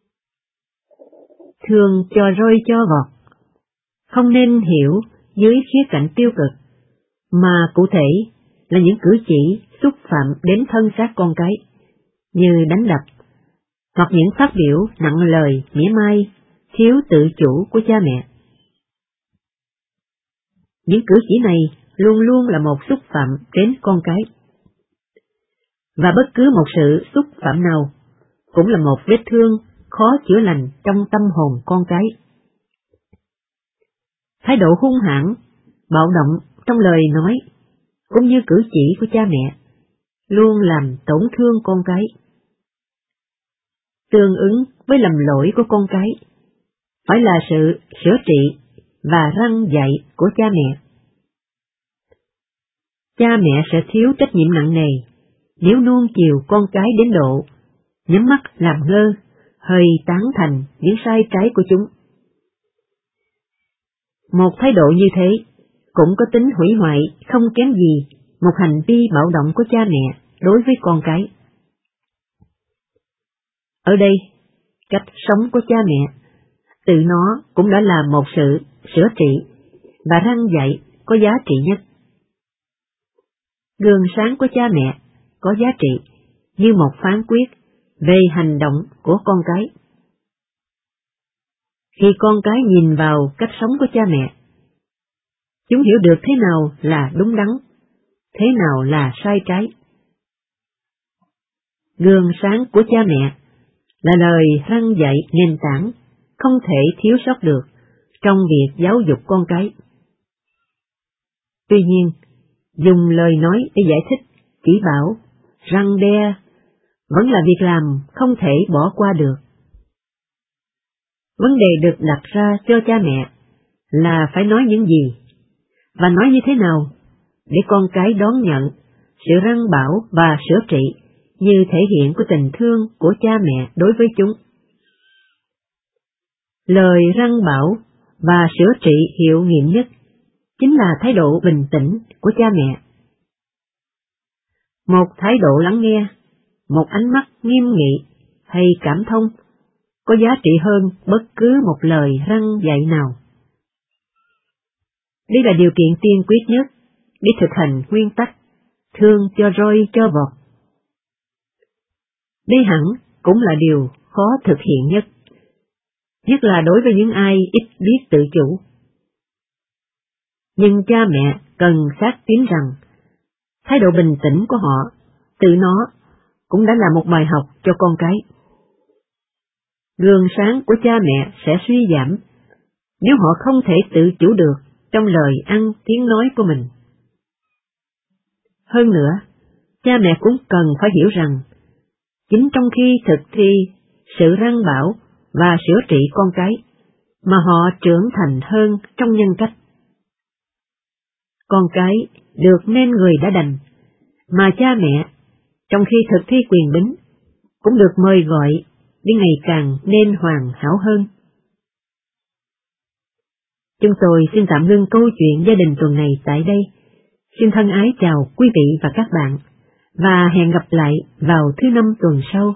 Thương cho roi cho vọt không nên hiểu dưới khía cạnh tiêu cực, mà cụ thể là những cử chỉ xúc phạm đến thân xác con cái, như đánh đập, hoặc những phát biểu nặng lời, mỉa mai, thiếu tự chủ của cha mẹ. Những cử chỉ này luôn luôn là một xúc phạm đến con cái, và bất cứ một sự xúc phạm nào cũng là một vết thương khó chữa lành trong tâm hồn con cái. Thái độ hung hãn, bạo động trong lời nói, cũng như cử chỉ của cha mẹ, luôn làm tổn thương con cái. Tương ứng với lầm lỗi của con cái, phải là sự sửa trị và răn dạy của cha mẹ. Cha mẹ sẽ thiếu trách nhiệm nặng nề nếu nuông chiều con cái đến độ nhắm mắt làm ngơ, hơi tán thành những sai trái của chúng. Một thái độ như thế cũng có tính hủy hoại không kém gì một hành vi bạo động của cha mẹ đối với con cái. Ở đây, cách sống của cha mẹ, tự nó cũng đã là một sự sửa trị và răn dạy có giá trị nhất. Gương sáng của cha mẹ có giá trị như một phán quyết về hành động của con cái. Khi con cái nhìn vào cách sống của cha mẹ, chúng hiểu được thế nào là đúng đắn, thế nào là sai trái. Gương sáng của cha mẹ là lời răn dạy nền tảng không thể thiếu sót được trong việc giáo dục con cái. Tuy nhiên, dùng lời nói để giải thích, chỉ bảo, răn đe vẫn là việc làm không thể bỏ qua được. Vấn đề được đặt ra cho cha mẹ là phải nói những gì, và nói như thế nào, để con cái đón nhận sự răn bảo và sửa trị như thể hiện của tình thương của cha mẹ đối với chúng. Lời răn bảo và sửa trị hiệu nghiệm nhất chính là thái độ bình tĩnh của cha mẹ. Một thái độ lắng nghe, một ánh mắt nghiêm nghị hay cảm thông có giá trị hơn bất cứ một lời răn dạy nào. Đây là điều kiện tiên quyết nhất để thực hành nguyên tắc thương cho roi cho vọt. Đây hẳn cũng là điều khó thực hiện nhất là đối với những ai ít biết tự chủ. Nhưng cha mẹ cần xác tín rằng thái độ bình tĩnh của họ, tự nó cũng đã là một bài học cho con cái. Gương sáng của cha mẹ sẽ suy giảm nếu họ không thể tự chủ được trong lời ăn tiếng nói của mình. Hơn nữa, cha mẹ cũng cần phải hiểu rằng, chính trong khi thực thi sự răn bảo và sửa trị con cái, mà họ trưởng thành hơn trong nhân cách. con cái được nên người đã đành, mà cha mẹ, trong khi thực thi quyền bính, cũng được mời gọi để ngày càng nên hoàn hảo hơn. Chúng tôi xin tạm ngưng câu chuyện gia đình tuần này tại đây. Xin thân ái chào quý vị và các bạn, và hẹn gặp lại vào thứ Năm tuần sau.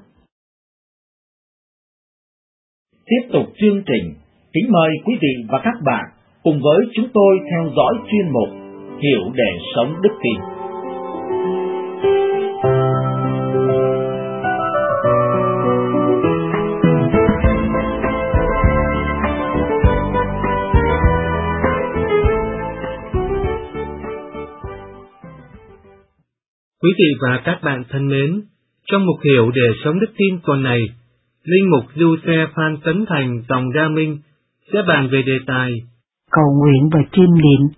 Tiếp tục chương trình, kính mời quý vị và các bạn cùng với chúng tôi theo dõi chuyên mục Hiểu để sống đức tin. Quý vị và các bạn thân mến, trong mục Hiểu để sống đức tin tuần này, Linh mục Du Xe Phan Tấn Thành dòng Đa Minh sẽ bàn về đề tài cầu nguyện và chiêm niệm.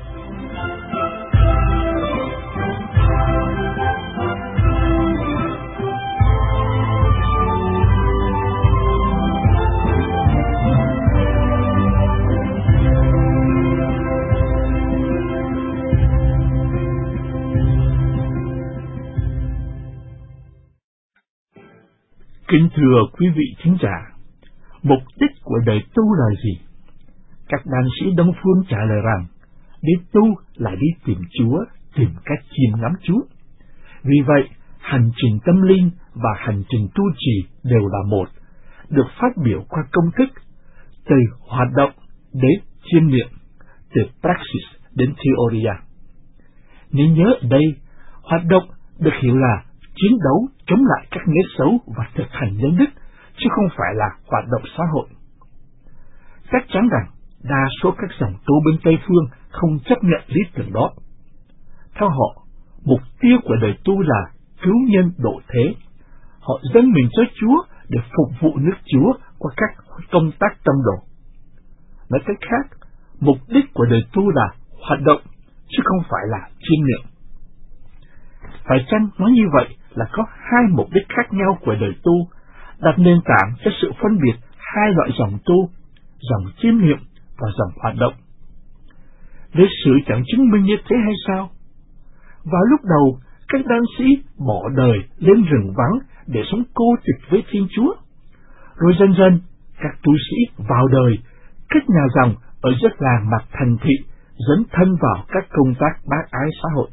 Kính thưa quý vị thính giả, mục đích của đời tu là gì? Các đan sĩ Đông Phương trả lời rằng, đi tu là đi tìm Chúa, tìm cách chiêm ngắm Chúa. Vì vậy, hành trình tâm linh và hành trình tu trì đều là một, được phát biểu qua công thức, từ hoạt động đến chiêm niệm, từ praxis đến theoria. Nên nhớ ở đây, hoạt động được hiểu là chiến đấu chống lại các nếp xấu và thực hành nhân đức, chứ không phải là hoạt động xã hội. Chắc chắn rằng đa số các dòng tu bên Tây Phương không chấp nhận lý tưởng đó. Theo họ, mục tiêu của đời tu là cứu nhân độ thế. Họ dâng mình cho Chúa để phục vụ nước Chúa qua các công tác tâm độ. Nói cách khác, mục đích của đời tu là hoạt động, chứ không phải là chiêm niệm. Phải chăng nói như vậy là có hai mục đích khác nhau của đời tu, đặt nền tảng cho sự phân biệt hai loại dòng tu, dòng chiêm niệm và dòng hoạt động? Lịch sử chẳng chứng minh như thế hay sao? Vào lúc đầu, các đan sĩ bỏ đời lên rừng vắng để sống cô tịch với Thiên Chúa. Rồi dần dần, các tu sĩ vào đời, kết nhà dòng ở các làng mạc thành thị, dấn thân vào các công tác bác ái xã hội.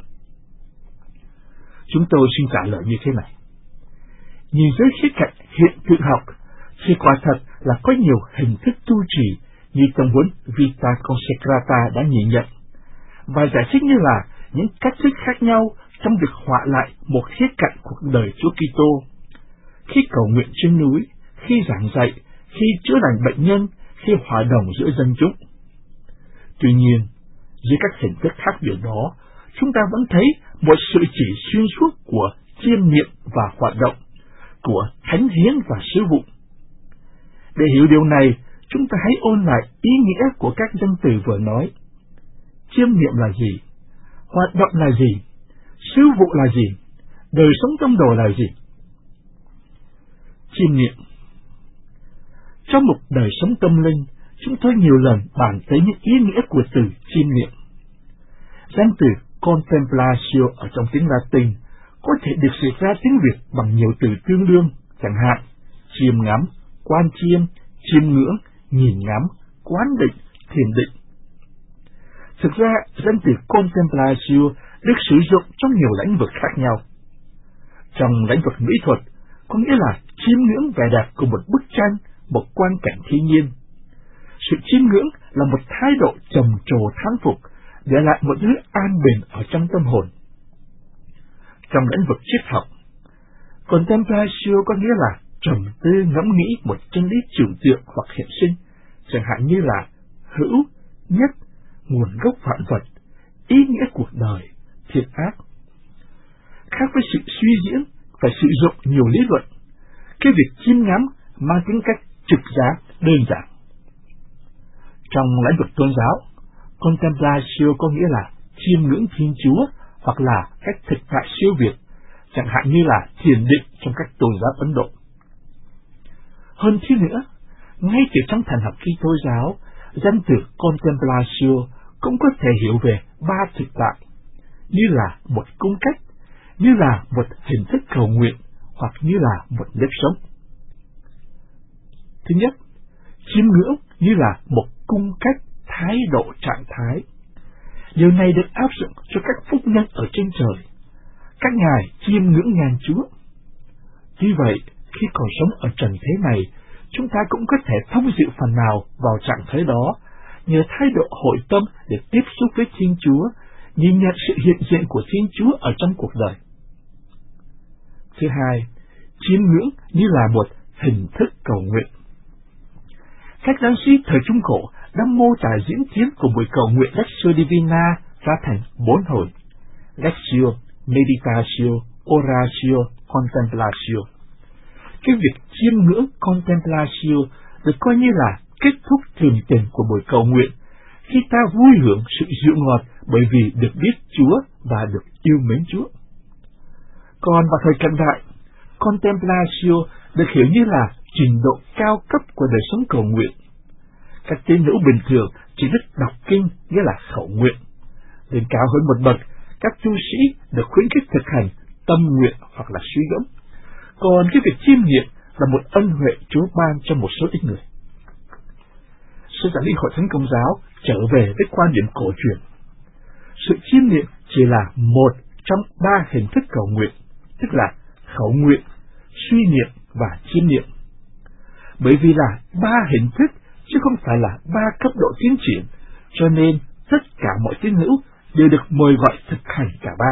Chúng tôi xin trả lời như thế này. Nhìn dưới khía cạnh hiện tượng học, thì quả thật là có nhiều hình thức tu trì như tông huấn Vita Consecrata đã nhìn nhận, và giải thích như là những cách thức khác nhau trong việc họa lại một khía cạnh cuộc đời Chúa Kitô. Khi cầu nguyện trên núi, khi giảng dạy, khi chữa lành bệnh nhân, khi hòa đồng giữa dân chúng. Tuy nhiên, dưới các hình thức khác biệt đó, chúng ta vẫn thấy một sự chỉ xuyên suốt của chiêm niệm và hoạt động, của thánh hiến và sứ vụ. Để hiểu điều này, chúng ta hãy ôn lại ý nghĩa của các danh từ vừa nói. Chiêm niệm là gì? Hoạt động là gì? Sứ vụ là gì? Đời sống tông đồ là gì? Chiêm niệm. Trong một đời sống tâm linh, chúng tôi nhiều lần bàn tới những ý nghĩa của từ chiêm niệm. Danh từ contemplatio ở trong tiếng Latin có thể được dịch ra tiếng Việt bằng nhiều từ tương đương, chẳng hạn chiêm ngắm, quan chiêm, chiêm ngưỡng, nhìn ngắm, quán định, thiền định. Thực ra, danh từ contemplatio được sử dụng trong nhiều lĩnh vực khác nhau. Trong lĩnh vực mỹ thuật, có nghĩa là chiêm ngưỡng vẻ đẹp của một bức tranh, một quang cảnh thiên nhiên. Sự chiêm ngưỡng là một thái độ trầm trồ thán phục, để lại một thứ an bình ở trong tâm hồn. Trong lĩnh vực triết học, contemplatio có nghĩa là trầm tư ngẫm nghĩ một chân lý trừu tượng hoặc hiện sinh, chẳng hạn như là hữu, nhất, nguồn gốc vạn vật, ý nghĩa cuộc đời, thiện ác. Khác với sự suy diễn, phải sử dụng nhiều lý luận, cái việc chiêm ngắm mang tính cách trực giác đơn giản. Trong lĩnh vực tôn giáo, contemplatio có nghĩa là chiêm ngưỡng Thiên Chúa hoặc là cách thực tại siêu việt, chẳng hạn như là thiền định trong các tôn giáo Ấn Độ. Hơn thế nữa, ngay từ trong thần học Kitô giáo, danh từ contemplatio cũng có thể hiểu về ba thực tại, như là một cung cách, như là một hình thức cầu nguyện, hoặc như là một nếp sống. Thứ nhất, chiêm ngưỡng như là một cung cách, thái độ, trạng thái. Điều này được áp dụng cho các phúc nhân ở trên trời. Các ngài chiêm ngưỡng ngàn Chúa. Tuy vậy, khi còn sống ở trần thế này, chúng ta cũng có thể thông dịu phần nào vào trạng thái đó, nhờ thái độ hội tâm để tiếp xúc với Thiên Chúa, nhìn nhận sự hiện diện của Thiên Chúa ở trong cuộc đời. Thứ hai, chiêm ngưỡng như là một hình thức cầu nguyện. Các giáo sĩ thời Trung Cổ đã mô tả diễn tiến của buổi cầu nguyện Lectio Divina ra thành 4 hồi: Lectio, Meditatio, Oratio, Contemplatio. Cái việc chiêm ngưỡng Contemplatio được coi như là kết thúc thường tình của buổi cầu nguyện, khi ta vui hưởng sự dịu ngọt bởi vì được biết Chúa và được yêu mến Chúa. Còn vào thời cận đại, Contemplatio được hiểu như là trình độ cao cấp của đời sống cầu nguyện. Các tín hữu bình thường chỉ biết đọc kinh, nghĩa là khẩu nguyện. Lên cao hơn một bậc, các tu sĩ được khuyến khích thực hành tâm nguyện hoặc là suy gẫm. Còn cái việc chiêm nghiệm là một ân huệ Chúa ban cho một số ít người. Sư giảng lý Hội Thánh Công giáo trở về với quan điểm cổ truyền. Sự chiêm nghiệm chỉ là một trong 3 hình thức cầu nguyện, tức là khẩu nguyện, suy niệm và chiêm nghiệm. Bởi vì là 3 hình thức chứ không phải là 3 cấp độ tiến triển, cho nên tất cả mọi tín hữu đều được mời gọi thực hành cả 3.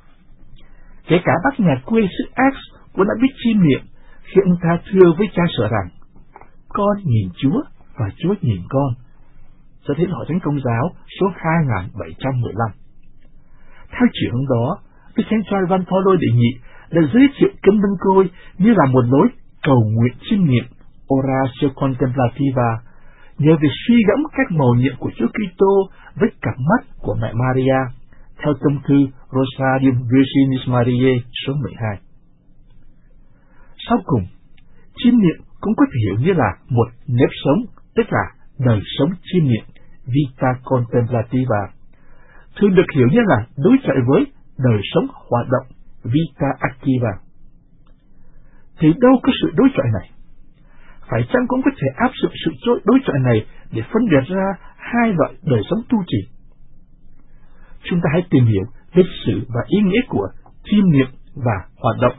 Kể cả bác nhà quê xứ Aix cũng đã biết chiêm nghiệm khi ông ta thưa với cha sở rằng: con nhìn Chúa và Chúa nhìn con. Cho đến Hội Thánh Công giáo số 2715. Theo chiều hướng đó, Đức Thánh Gioan Văn Phaolô đệ nhị đã giới thiệu Kinh Văn Côi như là một lối cầu nguyện chiêm nghiệm, Oratio Contemplativa, nhờ việc suy gẫm các mầu nhiệm của Chúa Kitô với cặp mắt của mẹ Maria, theo tâm thư Rosarium Virginis Mariae số 12. Sau cùng, chiêm nghiệm cũng có thể hiểu như là một nếp sống, tức là đời sống chiêm nghiệm, Vita Contemplativa, thường được hiểu như là đối chọi với đời sống hoạt động, Vita Activa. Thì đâu có sự đối chọi này? Phải chăng cũng có thể áp dụng sự đối chọi này để phân biệt ra 2 loại đời sống tu trì? Chúng ta hãy tìm hiểu lịch sử và ý nghĩa của chiêm nghiệm và hoạt động.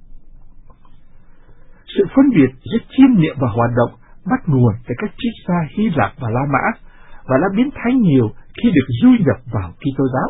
Sự phân biệt giữa chiêm nghiệm và hoạt động bắt nguồn từ các triết gia Hy Lạp và La Mã và đã biến thái nhiều khi được du nhập vào Kitô giáo.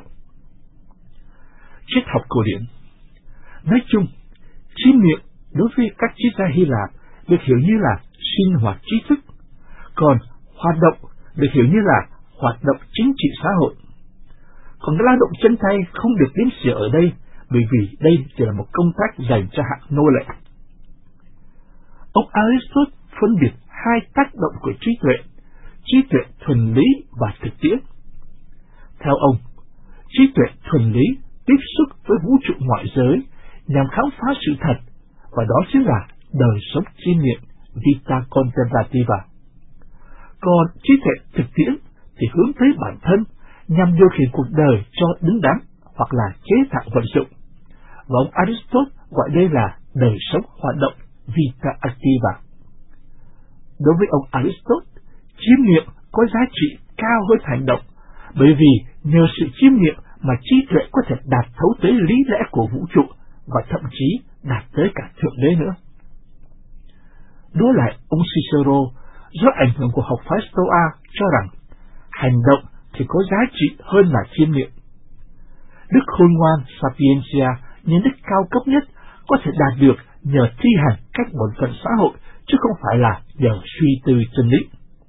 Triết học cổ điển. Nói chung, chiêm nghiệm đối với các triết gia Hy Lạp được hiểu như là sinh hoạt trí thức, còn hoạt động được hiểu như là hoạt động chính trị xã hội. Còn lao động chân tay không được đếm xỉa ở đây, bởi vì đây chỉ là một công tác dành cho hạng nô lệ. Ông Aristotle phân biệt 2 tác động của trí tuệ thuần lý và thực tiễn. Theo ông, trí tuệ thuần lý tiếp xúc với vũ trụ ngoại giới nhằm khám phá sự thật, và đó chính là đời sống chiêm nghiệm, Vita Contemplativa. Còn trí tuệ thực tiễn thì hướng tới bản thân, nhằm điều khiển cuộc đời cho đứng đắn hoặc là chế tạo vận dụng. Và ông Aristotle gọi đây là đời sống hoạt động, Vita Activa. Đối với ông Aristotle, chiêm nghiệm có giá trị cao hơn hành động, bởi vì nhờ sự chiêm nghiệm mà trí tuệ có thể đạt thấu tới lý lẽ của vũ trụ và thậm chí đạt tới cả Thượng Đế nữa. Đối lại, ông Cicero, do ảnh hưởng của học phái Stoa, cho rằng hành động thì có giá trị hơn là chiêm nghiệm. Đức khôn ngoan Sapientia, những đức cao cấp nhất, có thể đạt được nhờ thi hành các bổn phận xã hội, chứ không phải là nhờ suy tư chân lý.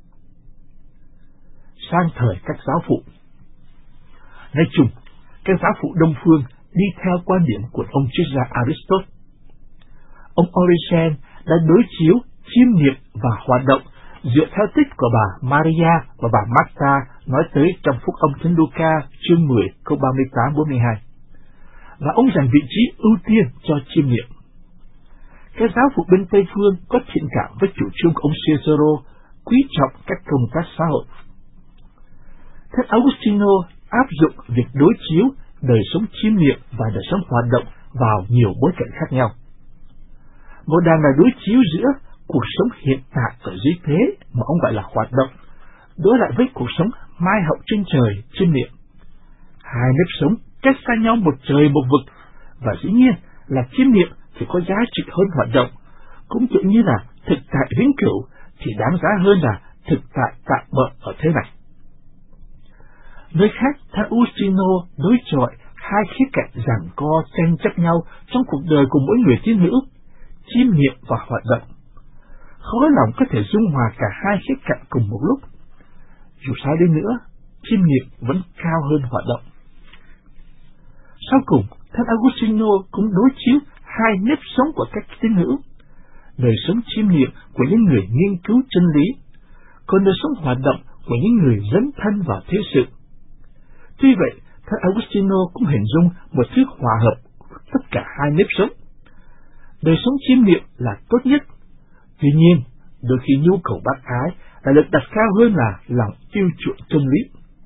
Sang thời các giáo phụ. Nói chung, các giáo phụ Đông phương đi theo quan điểm của ông triết gia Aristotle. Ông Origen đã đối chiếu chiêm nghiệm và hoạt động dựa theo tích của bà Maria và bà Martha nói tới trong Phúc âm Thánh Luca chương 10 câu 38-42. Và ông dành vị trí ưu tiên cho chiêm nghiệm. Các giáo phụ bên Tây phương có thiện cảm với chủ trương của ông Cicero, quý trọng các công tác xã hội. Thánh Augustino áp dụng việc đối chiếu đời sống chiêm niệm và đời sống hoạt động vào nhiều bối cảnh khác nhau. Một đàn là đối chiếu giữa cuộc sống hiện tại ở dưới thế mà ông gọi là hoạt động, đối lại với cuộc sống mai hậu trên trời chiêm niệm. Hai nếp sống cách xa nhau một trời một vực, và dĩ nhiên là chiêm niệm thì có giá trị hơn hoạt động, cũng tự như là thực tại vĩnh cửu thì đáng giá hơn là thực tại tạm bợ ở thế này. Nơi khác, Thánh Augustino đối chọi hai khía cạnh giằng co tranh chấp nhau trong cuộc đời của mỗi người tín hữu, chiêm niệm và hoạt động. Khó lòng có thể dung hòa cả hai khía cạnh cùng một lúc. Dù sao đi nữa, chiêm niệm vẫn cao hơn hoạt động. Sau cùng, Thánh Augustino cũng đối chiếu hai nếp sống của các tín hữu: đời sống chiêm niệm của những người nghiên cứu chân lý, còn đời sống hoạt động của những người dấn thân vào thế sự. Tuy vậy, Thánh Augustino cũng hình dung một thứ hòa hợp tất cả hai nếp sống. Đời sống chiêm niệm là tốt nhất, tuy nhiên, đôi khi nhu cầu bác ái đã được đặt cao hơn là lòng yêu chuộng chân lý.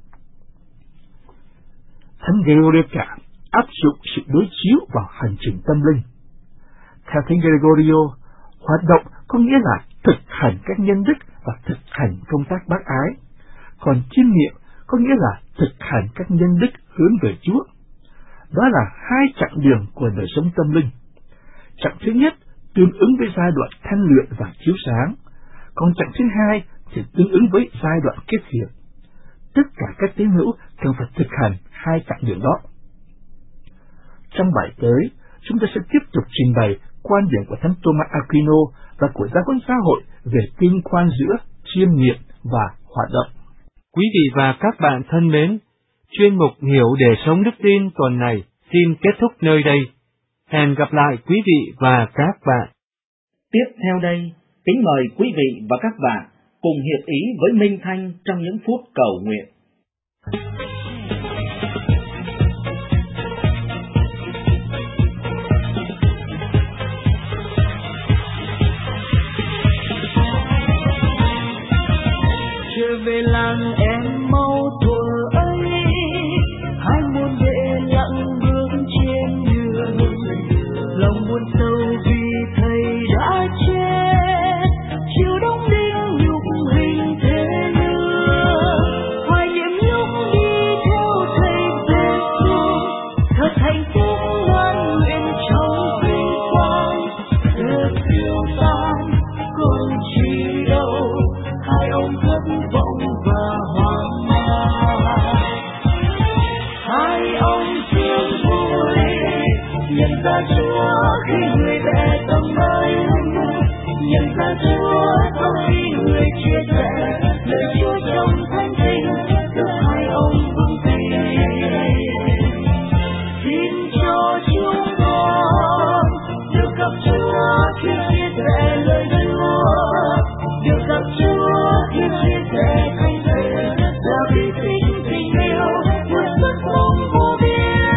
Thánh Gregorio Cả áp dụng sự đối chiếu vào hành trình tâm linh. Theo Thánh Gregorio, hoạt động có nghĩa là thực hành các nhân đức và thực hành công tác bác ái, còn chiêm niệm có nghĩa là thực hành các nhân đức hướng về Chúa. Đó là hai chặng đường của đời sống tâm linh. Chặng thứ nhất tương ứng với giai đoạn thanh luyện và chiếu sáng, còn chặng thứ hai thì tương ứng với giai đoạn kết hiệp. Tất cả các tín hữu cần phải thực hành hai chặng đường đó. Trong bài tới, chúng ta sẽ tiếp tục trình bày quan điểm của Thánh Thomas Aquino và của Giáo huấn xã hội về tương quan giữa chiêm niệm và hoạt động. Quý vị và các bạn thân mến, chuyên mục Hiểu để sống đức tin tuần này xin kết thúc nơi đây. Hẹn gặp lại quý vị và các bạn. Tiếp theo đây, kính mời quý vị và các bạn cùng hiệp ý với Minh Thanh trong những phút cầu nguyện. Trở về làng em mau thuở ấy, hai muôn đệ lặng bước trên đường, lòng buồn sâu vì thầy đã chết, chiều đông đinh nhục hình thế lương, hoài niệm lúc đi theo thầy về xuông, thật hạnh phúc ngàn nguyện trong vinh quang, giờ phiêu tan còn chi đâu, hai ông thất vọng và hoang mang. Hai ông sướng vui nhận ra Chúa khi người về tâm ơi, nhận ra Chúa sau khi người chia sẻ lời Chúa trong thánh kinh, giúp hai ông vững tin. Xin cho chúng con được gặp Chúa khi chia sẻ lời Chúa, được gặp Chúa khi chia sẻ thánh thể, là vì tình yêu vượt sức mong vô biên.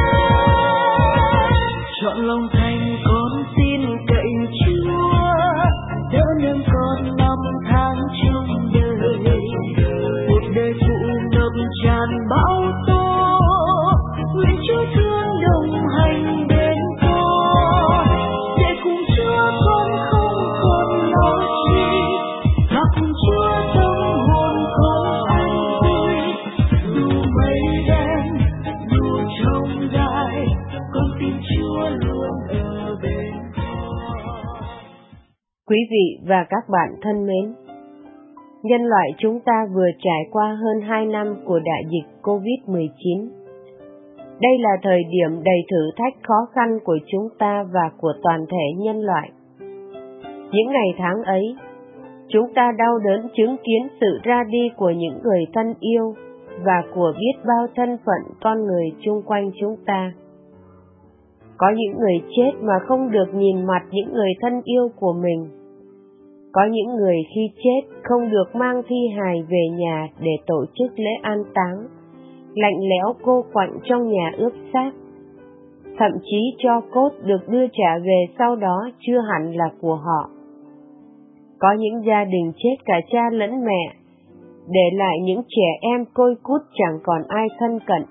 Chọn lòng thành con xin cậy Chúa, đỡ nâng con năm tháng trong đời, một đời phụ ngập tràn bão tố, nguyện Chúa thương đồng hành bên con, để cùng Chúa con không còn lo chi, và cùng Chúa tâm hồn con an vui. Dù mây đen, dù trong gai, con tin Chúa luôn ở bên con. Quý vị và các bạn thân mến, nhân loại chúng ta vừa trải qua hơn 2 năm của đại dịch COVID-19. Đây là thời điểm đầy thử thách khó khăn của chúng ta và của toàn thể nhân loại. Những ngày tháng ấy, chúng ta đau đớn chứng kiến sự ra đi của những người thân yêu và của biết bao thân phận con người chung quanh chúng ta. Có những người chết mà không được nhìn mặt những người thân yêu của mình. Có những người khi chết không được mang thi hài về nhà để tổ chức lễ an táng, lạnh lẽo cô quạnh trong nhà ướp xác. Thậm chí tro cốt được đưa trả về sau đó chưa hẳn là của họ. Có những gia đình chết cả cha lẫn mẹ, để lại những trẻ em côi cút chẳng còn ai thân cận.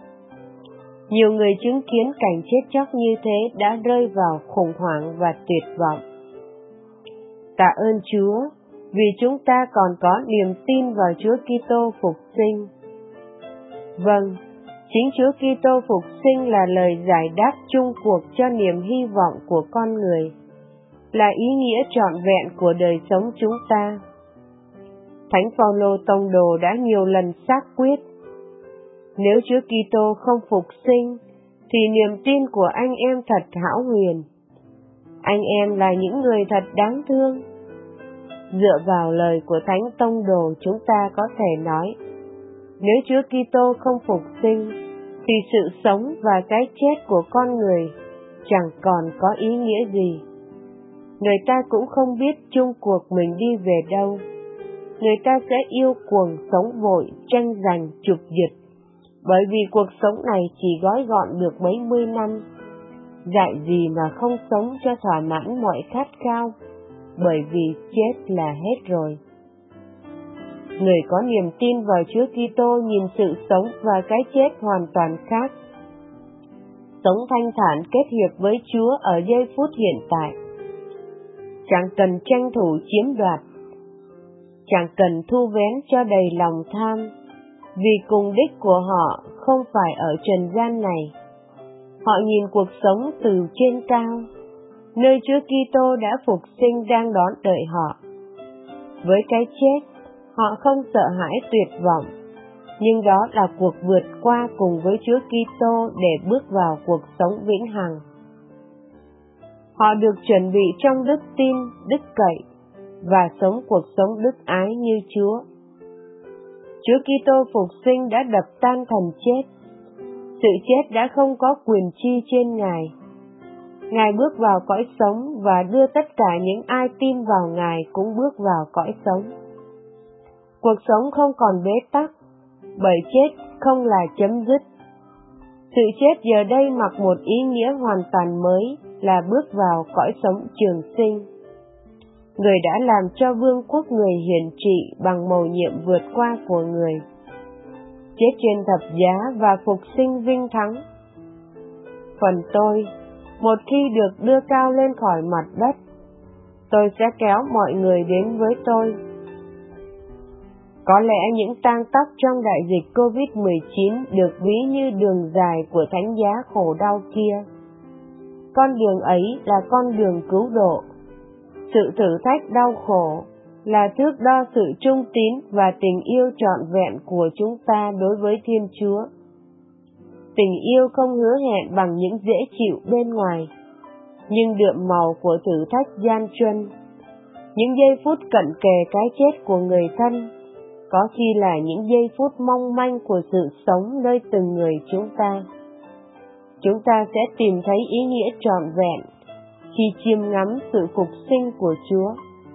Nhiều người chứng kiến cảnh chết chóc như thế đã rơi vào khủng hoảng và tuyệt vọng. Tạ ơn Chúa, vì chúng ta còn có niềm tin vào Chúa Kitô phục sinh. Vâng, chính Chúa Kitô phục sinh là lời giải đáp chung cuộc cho niềm hy vọng của con người, là ý nghĩa trọn vẹn của đời sống chúng ta. Thánh Phaolô tông đồ đã nhiều lần xác quyết, nếu Chúa Kitô không phục sinh, thì niềm tin của anh em thật hão huyền. Anh em là những người thật đáng thương. Dựa vào lời của Thánh tông đồ, chúng ta có thể nói, nếu Chúa Kitô không phục sinh, thì sự sống và cái chết của con người chẳng còn có ý nghĩa gì. Người ta cũng không biết chung cuộc mình đi về đâu. Người ta sẽ yêu cuồng sống vội, tranh giành, chụp giật, bởi vì cuộc sống này chỉ gói gọn được mấy mươi năm. Dạy gì mà không sống cho thỏa mãn mọi khát khao, bởi vì chết là hết rồi. Người có niềm tin vào Chúa Kitô nhìn sự sống và cái chết hoàn toàn khác. Sống thanh thản kết hiệp với Chúa ở giây phút hiện tại. Chẳng cần tranh thủ chiếm đoạt, chẳng cần thu vén cho đầy lòng tham, vì cùng đích của họ không phải ở trần gian này. Họ nhìn cuộc sống từ trên cao, nơi Chúa Kitô đã phục sinh đang đón đợi họ. Với cái chết, họ không sợ hãi tuyệt vọng, nhưng đó là cuộc vượt qua cùng với Chúa Kitô để bước vào cuộc sống vĩnh hằng. Họ được chuẩn bị trong đức tin, đức cậy và sống cuộc sống đức ái như Chúa. Chúa Kitô phục sinh đã đập tan thần chết. Sự chết đã không có quyền chi trên Ngài. Ngài bước vào cõi sống và đưa tất cả những ai tin vào Ngài cũng bước vào cõi sống. Cuộc sống không còn bế tắc, bởi chết không là chấm dứt. Sự chết giờ đây mặc một ý nghĩa hoàn toàn mới là bước vào cõi sống trường sinh. Người đã làm cho vương quốc người hiển trị bằng mầu nhiệm vượt qua của người. Chết trên thập giá và phục sinh vinh thắng. Phần tôi, một khi được đưa cao lên khỏi mặt đất, tôi sẽ kéo mọi người đến với tôi. Có lẽ những tang tóc trong đại dịch COVID-19 được ví như đường dài của thánh giá khổ đau kia. Con đường ấy là con đường cứu độ. Sự thử thách đau khổ là thước đo sự trung tín và tình yêu trọn vẹn của chúng ta đối với Thiên Chúa. Tình yêu không hứa hẹn bằng những dễ chịu bên ngoài, nhưng đượm màu của thử thách gian truân. Những giây phút cận kề cái chết của người thân, có khi là những giây phút mong manh của sự sống nơi từng người chúng ta. Chúng ta sẽ tìm thấy ý nghĩa trọn vẹn khi chiêm ngắm sự phục sinh của Chúa.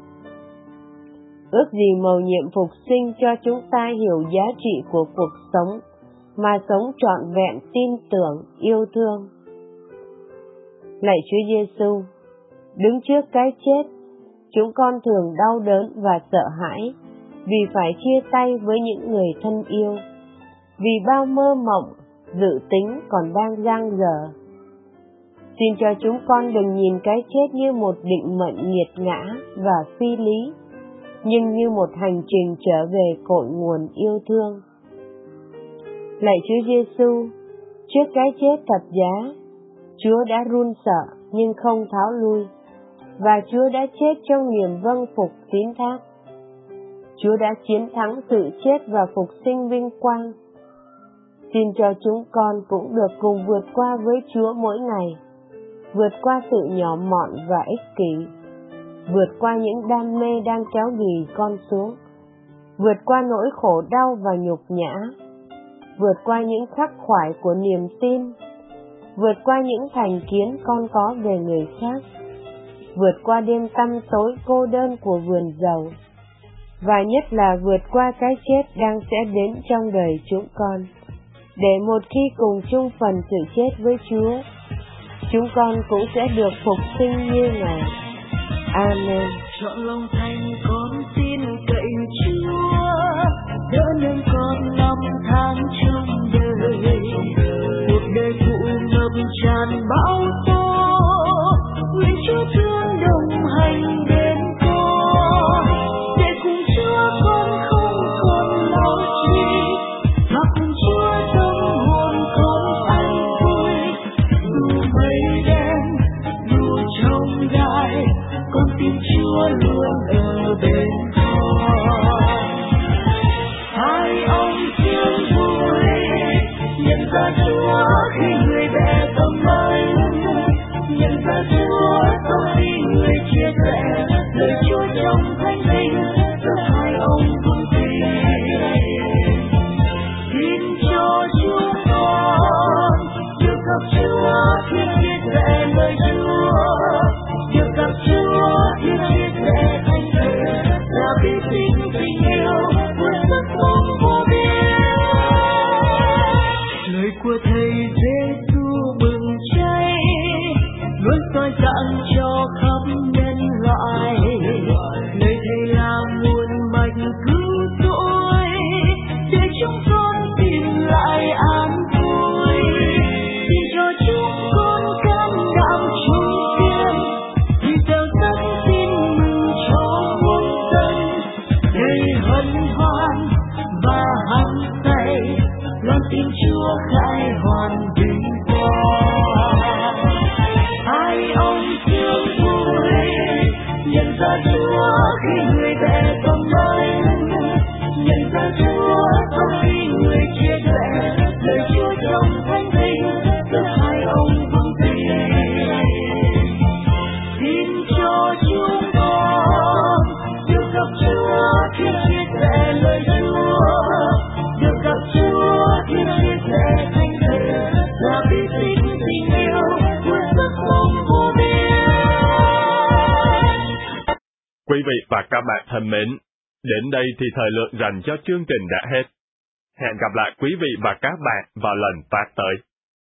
Ước gì mầu nhiệm phục sinh cho chúng ta hiểu giá trị của cuộc sống, mà sống trọn vẹn tin tưởng, yêu thương. Lạy Chúa Giêsu, đứng trước cái chết, chúng con thường đau đớn và sợ hãi vì phải chia tay với những người thân yêu, vì bao mơ mộng, dự tính còn đang dang dở. Xin cho chúng con đừng nhìn cái chết như một định mệnh nghiệt ngã và phi lý, nhưng như một hành trình trở về cội nguồn yêu thương. Lạy Chúa Giêsu, trước cái chết thập giá, Chúa đã run sợ nhưng không tháo lui, và Chúa đã chết trong niềm vâng phục tín thác. Chúa đã chiến thắng sự chết và phục sinh vinh quang. Xin cho chúng con cũng được cùng vượt qua với Chúa mỗi ngày, vượt qua sự nhỏ mọn và ích kỷ, vượt qua những đam mê đang kéo ghì con xuống, vượt qua nỗi khổ đau và nhục nhã, vượt qua những khắc khoải của niềm tin, vượt qua những thành kiến con có về người khác, vượt qua đêm tăm tối cô đơn của vườn dầu, và nhất là vượt qua cái chết đang sẽ đến trong đời chúng con, để một khi cùng chung phần sự chết với Chúa, chúng con cũng sẽ được phục sinh như Ngài. Amen. Chọn lòng thành con tin cậy Chúa, ở bên con. Hai ông chiêm vui nhận ra Chúa khi người bè tâm ơn, nhận ra Chúa sau khi người chia sẻ lời Chúa trong thánh kinh, giữa hai ông vững tin. Xin cho chúng con được gặp Chúa khi chia sẻ lời Chúa, được gặp Chúa khi chia sẻ thánh thờ, là bí sinh tình yêu vượt sức mong vô biên. Lời của Thầy Giêsu bừng cháy, luôn soi sáng cho khắp nhân loại. Lời Thầy là nguồn mạch cứu rỗi, để chúng con tìm lại an vui. Xin cho chúng con can đảm chung kiên, vì gieo rắc tin mừng cho muôn dân. Đầy hân hoan và hăng say, loan tin Chúa khai hoàn vinh quang. Hai ông thương vui nhận ra Chúa khi người bè tâm ơn, nhận ra Chúa sau khi người chia sẻ lời Chúa trong thánh kinh, giữa hai ông vững tin. Xin cho chúng con được gặp Chúa khi chia sẻ lời Chúa, được gặp Chúa khi chia sẻ thánh thờ, là bí sinh tình yêu vượt sức mong vô biên. Quý vị và các bạn thân mến, đến đây thì thời lượng dành cho chương trình đã hết. Hẹn gặp lại quý vị và các bạn vào lần phát tới.